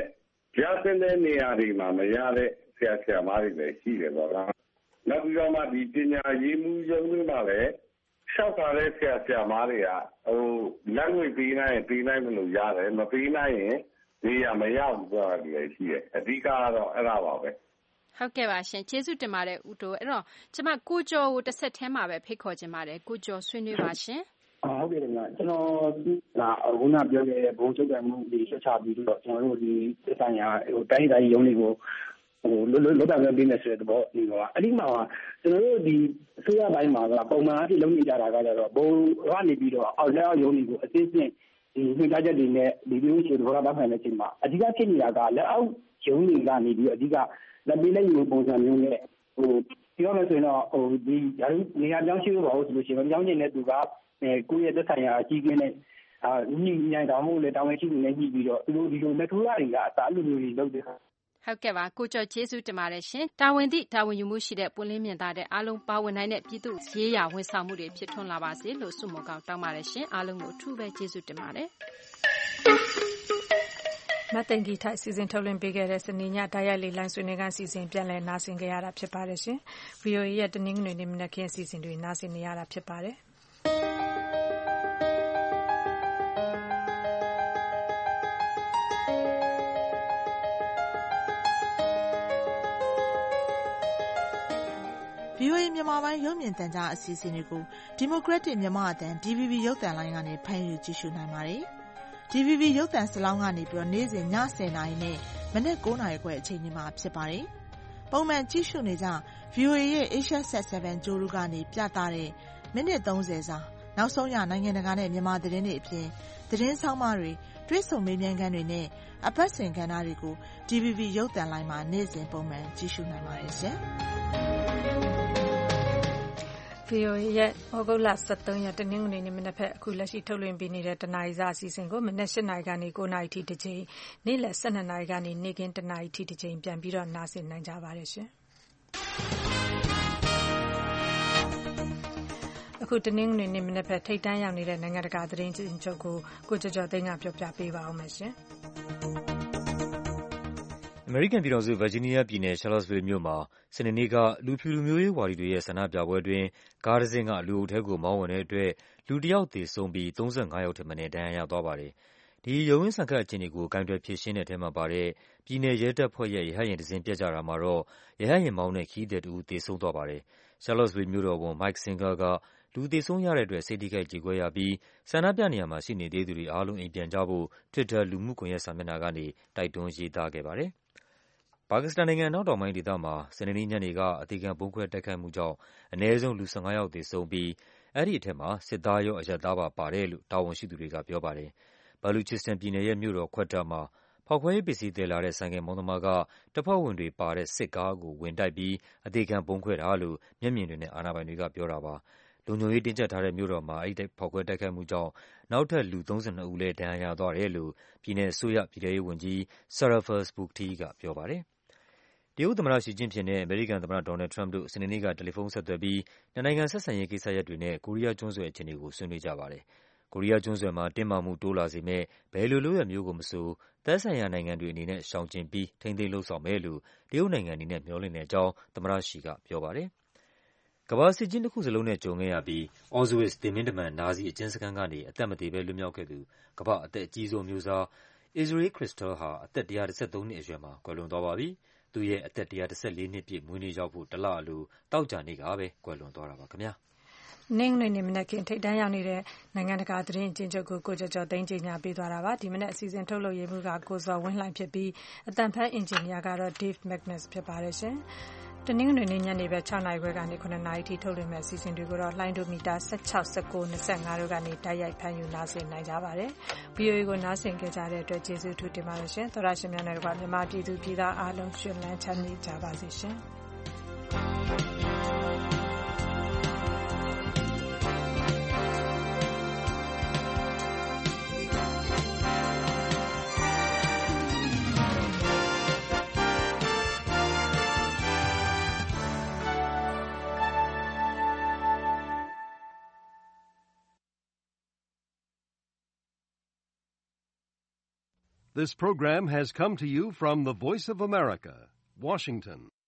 ရသင့်တဲ့နေရာတွေမှာမရတဲ့ဆရာဆရာမတွေလည်းရှိတယ်ပေါ့လားနောက်ပြီးတော့မှဒီပညာရေးမှုရုံးတွေမှာလည်းရှောက်ထားတဲ့ဆရာဆရာမတွေကလက်ငွေပေးနိုင်ရင်ပေးနိုင်မလို့ရတယ်မပေးနိုင်ရင်နေရာမရဘူးဆိုတာလည်းရှိတယ်အဓိကကတော့အဲ့ဒါပါပဲဟုတ်ကဲ့ပါရှင်ကျေးဇူးတင်ပါတယ်ဦးတိုးအဲ့တော့ကျမကိုကျော်ကိုတစ်ဆက်ထဲမှာပဲဖိတ်ခေါ်ခြင်းပါတယ်ကိုကျော်ဆွေးနွေးပါရှင်ဟုတ်ကဲ့ခင်ဗျကျွန်တော်ခုနပြောခဲ့တဲ့ဘုံချုပ်ကမှုဒီဆက်ချပြီးတော့ကျွန်တော်တို့ဒီဆိုင်ရာတိုင်းရုံးတွေကိုလောတာပဲပြီးနေဆိုတဲ့ဘောဒီကအဲ့ဒီမှာကျွန်တော်တို့ဒီအစိုးရပိုင်းမှာကပုံမှန်အဖြစ်လုပ်နေကြတာကကြတော့ဘုံကနေပြီးတော့အောက်လက်အောက်ရုံးတွေကိုအသေးစိတ်ဒီညွှန်ကြားချက်တွေနဲ့ဒီလိုရှိတဲ့ဘောတာပိုင်းနဲ့ချိန်မှာအဓိကဖြစ်နေတာကလက်အောက်ရုံးတွေကနေပြီးအဓိကလက်ပေးလက်ယူပုံစံမျိုးနဲ့ပြောလို့ဆိုရင်တော့ဒီနေရာပြောင်းရှိလို့ပါလို့ဆိုလို့ရှိရင်ပြောင်းနေတဲ့သူကကိုယ့်ရဲ့သက်ဆိုင်ရာအကြီးအကဲနဲ့ညှိနှိုင်းတောင်းမှုနဲ့တောင်းဝဲရှိနေညှိပြီးတော့သူတို့ဒီလိုမဲ့ထိုးရတွေကအစားအလိုမျိုးတွေလုပ်တယ်ဟုတ်ကဲ့ပါကိုကျော်ကျေးဇူးတင်ပါတယ်ရှင်တာဝန်သည့်တာဝန်ယူမှုရှိတဲ့ပွင့်လင်းမြင်သာတဲ့အားလုံးပါဝင်နိုင်တဲ့ပြည်သူရေးရာဝန်ဆောင်မှုတွေဖြစ်ထွန်းလာပါစေလို့ဆုမွန်ကောင်းတောင်းပါတယ်ရှင်အားလုံးကိုအထူးပဲကျေးဇူးတင်ပါတယ်မတ်တင်ဂီထိုက်စီစဉ်ထုတ်လွှင့်ပေးခဲ့တဲ့စနေညဓာတ်ရိုက်လေးလိုင်းဆွေးနွေးခန်းစီစဉ်ပြန်လည်နားဆင်ကြရတာဖြစ်ပါတယ်ရှင် VOA ရဲ့တနင်္ဂနွေနေ့မနက်ခင်းစီစဉ်တွေနားဆင်နေရတာဖြစ်ပါတယ် VOA မြန်မာပိုင်းရုပ်မြင်သံကြားအစီအစဉ်တွေကို Democratic မြန်မာအသံ DVB ရုပ်သံလိုင်းကနေဖမ်းယူကြည့်ရှုနိုင်ပါတယ်။ DVB ရုပ်သံစလောင်းကနေပြီးတော့နေ့စဉ်ည10:00နာရီနဲ့မနက်9:00နာရီခွဲအချိန်တွေမှာဖြစ်ပါတယ်။ပုံမှန်ကြည့်ရှုနေကြ VOA ရဲ့ Asia Set 7 ကြိုးရူကနေပြသတဲ့မိနစ်30စာနောက်ဆုံးရနိုင်ငံတကာနဲ့မြန်မာသတင်းတွေအပြင်သတင်းဆောင်မတွေတွေ့ဆုံမေးမြန်းခန်းတွေနဲ့အပတ်စဉ်ကဏ္ဍတွေကို DVB ရုပ်သံလိုင်းမှာနေ့စဉ်ပုံမှန်ကြည့်ရှုနိုင်ပါတယ်ရှင်။ VOA ရဲ့ဩဂုတ်လ23ရက်တနင်္ဂနွေနေ့မနက်ဖြန်အခုလက်ရှိထုတ်လွှင့်ပေးနေတဲ့တနာရီစာအစီအစဉ်ကိုမနက်7:00နာရီကနေ9:00နာရီထိတစ်ချိန်နေ့လယ်12:00နာရီကနေနေ့ကင်း1:00နာရီထိတစ်ချိန်ပြန်ပြီးတော့နားဆင်နိုင်ကြပါတယ်ရှင်အခုတနင်္ဂနွေနေ့မနက်ဖြန်ထိပ်တန်းရောက်နေတဲ့နိုင်ငံတကာသတင်းချုပ်ကိုကျော်ကျော်သိန်းကပြောပြပေးပါအောင်မယ်ရှင်အမေရိကန်ပြည်ထောင်စုဗာဂျီးနီးယားပြည်နယ် Charlottesville မြို့မှာစနေနေ့ကလူဖြူလူမျိုးရေးဝါဒီတွေရဲ့ဆန္ဒပြပွဲအတွင်းကားတစ်စင်းကလူအုပ်ထဲကိုမောင်းဝင်တဲ့အတွက်လူတစ်ယောက်သေဆုံးပြီး35ယောက်ထက်မနည်းဒဏ်ရာရသွားပါတယ်။ဒီရုန်းရင်းဆန်ခတ်အခြေအနေကိုကိုင်တွယ်ဖြေရှင်းတဲ့ထဲမှာပါတဲ့ပြည်နယ်ရဲတပ်ဖွဲ့ရဲ့ရဟတ်ယာဉ်တစ်စင်းပျက်ကျတာမှာတော့ရဟတ်ယာဉ်မောင်းတဲ့ခရီးသည်တစ်ဦးသေဆုံးသွားပါတယ်။ Charlottesville မြို့တော်ဝန် Mike Singer ကလူသေဆုံးရတဲ့အတွက်စိတ်ထိခိုက်ကြေကွဲရပြီးဆန္ဒပြနေရာမှာရှိနေသေးသူတွေအားလုံးအိမ်ပြန်ကြဖို့ Twitter လူမှုကွန်ရက်စာမျက်နှာကနေတိုက်တွန်းရေးသားခဲ့ပါတယ်။ပါကစ္စတန်နိုင်ငံအနောက်တောင်ပိုင်းဒေသမှာစနေနေ့ညနေကအသေခံဗုံးခွဲတိုက်ခိုက်မှုကြောင့်အနည်းဆုံးလူ15ယောက်သေဆုံးပြီးအဲဒီအထက်မှာစစ်သားရောအရပ်သားပါပါတယ်လို့တာဝန်ရှိသူတွေကပြောပါတယ်။ Baluchistan ပြည်နယ်ရဲ့မြို့တော် Quetta မှာဖောက်ခွဲရေးပစ္စည်းသယ်လာတဲ့ဆိုင်ကယ်မောင်းသမားကတပ်ဖွဲ့ဝင်တွေပါတဲ့စစ်ကားကိုဝင်တိုက်ပြီးအသေခံဗုံးခွဲတာလို့မျက်မြင်တွေနဲ့အာဏာပိုင်တွေကပြောတာပါ။လုံခြုံရေးတင်းကျပ်ထားတဲ့မြို့တော်မှာအဲဒီဖောက်ခွဲတိုက်ခိုက်မှုကြောင့်နောက်ထပ်လူ32ဦးလည်းဒဏ်ရာရသွားတယ်လို့ပြည်နယ်အစိုးရပြည်ထဲရေးဝန်ကြီး Sarfraz Bugti ကပြောပါတယ်။တရုတ်သမ္မတရှီကျင့်ဖျင်နဲ့အမေရိကန်သမ္မတဒေါ်နယ်လ်ဒ် ထရမ့်ပ်တို့စနေနေ့ကတယ်လီဖုန်းဆက်သွယ်ပြီးနှစ်နိုင်ငံဆက်ဆံရေးကိစ္စရပ်တွေနဲ့ကိုရီးယားကျွန်းဆွယ်အခြေအနေကိုဆွေးနွေးကြပါတယ်။ကိုရီးယားကျွန်းဆွယ်မှာတင်းမာမှုတိုးလာစေမယ့်ဘယ်လိုလုပ်ရပ်မျိုးကိုမဆိုသက်ဆိုင်ရာနိုင်ငံတွေအနေနဲ့ရှောင်ကျဉ်ပြီးထိန်းသိမ်းလုပ်ဆောင်မယ်လို့တရုတ်နိုင်ငံအနေနဲ့မျှော်လင့်တဲ့အကြောင်းသမ္မတရှီကပြောပါတယ်။ကမ္ဘာစစ်ကျင်းတစ်ခုစလုံးနဲ့ကြုံခဲ့ရပြီး Auschwitz သေမင်းတမန်နာဇီအကျဉ်းစခန်းကနေအသက်မသေဘဲလွတ်မြောက်ခဲ့သူကမ္ဘာ့အသက်အကြီးဆုံးအမျိုးသား Israel Kristol ဟာအသက်113နှစ်အရွယ်မှာကွယ်လွန်သွားပါပြီ။သူရဲ့အသက်114နှစ်ပြည့်မွေးနေ့ရောက်ဖို့တစ်လအလိုသောကြာနေ့ကပဲကွယ်လွန်သွားတာပါခင်ဗျာ။နင်းငွေနေမနက်ခင်းထိပ်တန်းရောက်နေတဲ့နိုင်ငံတကာသတင်းအကျဉ်းချုပ်ကိုကျော်ကျော်သိန်းကြီးညာပေးသွားတာပါဒီမနက်အစီအစဉ်ထုတ်လုပ်ရေးမှုကကိုစောဝင်းလှိုင်ဖြစ်ပြီးအတန်ဖန်အင်ဂျင်နီယာကတော့ Dave Magnus ဖြစ်ပါတယ်ရှင်တနင်္ဂနွေနေ့ညနေပဲ6နာရီခွဲကနေ9နာရီထိထုတ်လွှင့်မဲ့အစီအစဉ်တွေကိုတော့လိုင်းဒိုမီတာ16 19 25တို့ကနေတိုက်ရိုက်ဖမ်းယူနားဆင်နိုင်ကြပါတယ်။ VOA ကိုနားဆင်ကြတဲ့အတွက်ကျေးဇူးထူးတင်ပါတယ်ရှင်။သောရရှင်များနဲ့ကမြန်မာပြည်သူပြည်သားအားလုံးရှင်လန်းချမ်းမြေ့ကြပါစေရှင်။ This program has come to you from the Voice of America, Washington.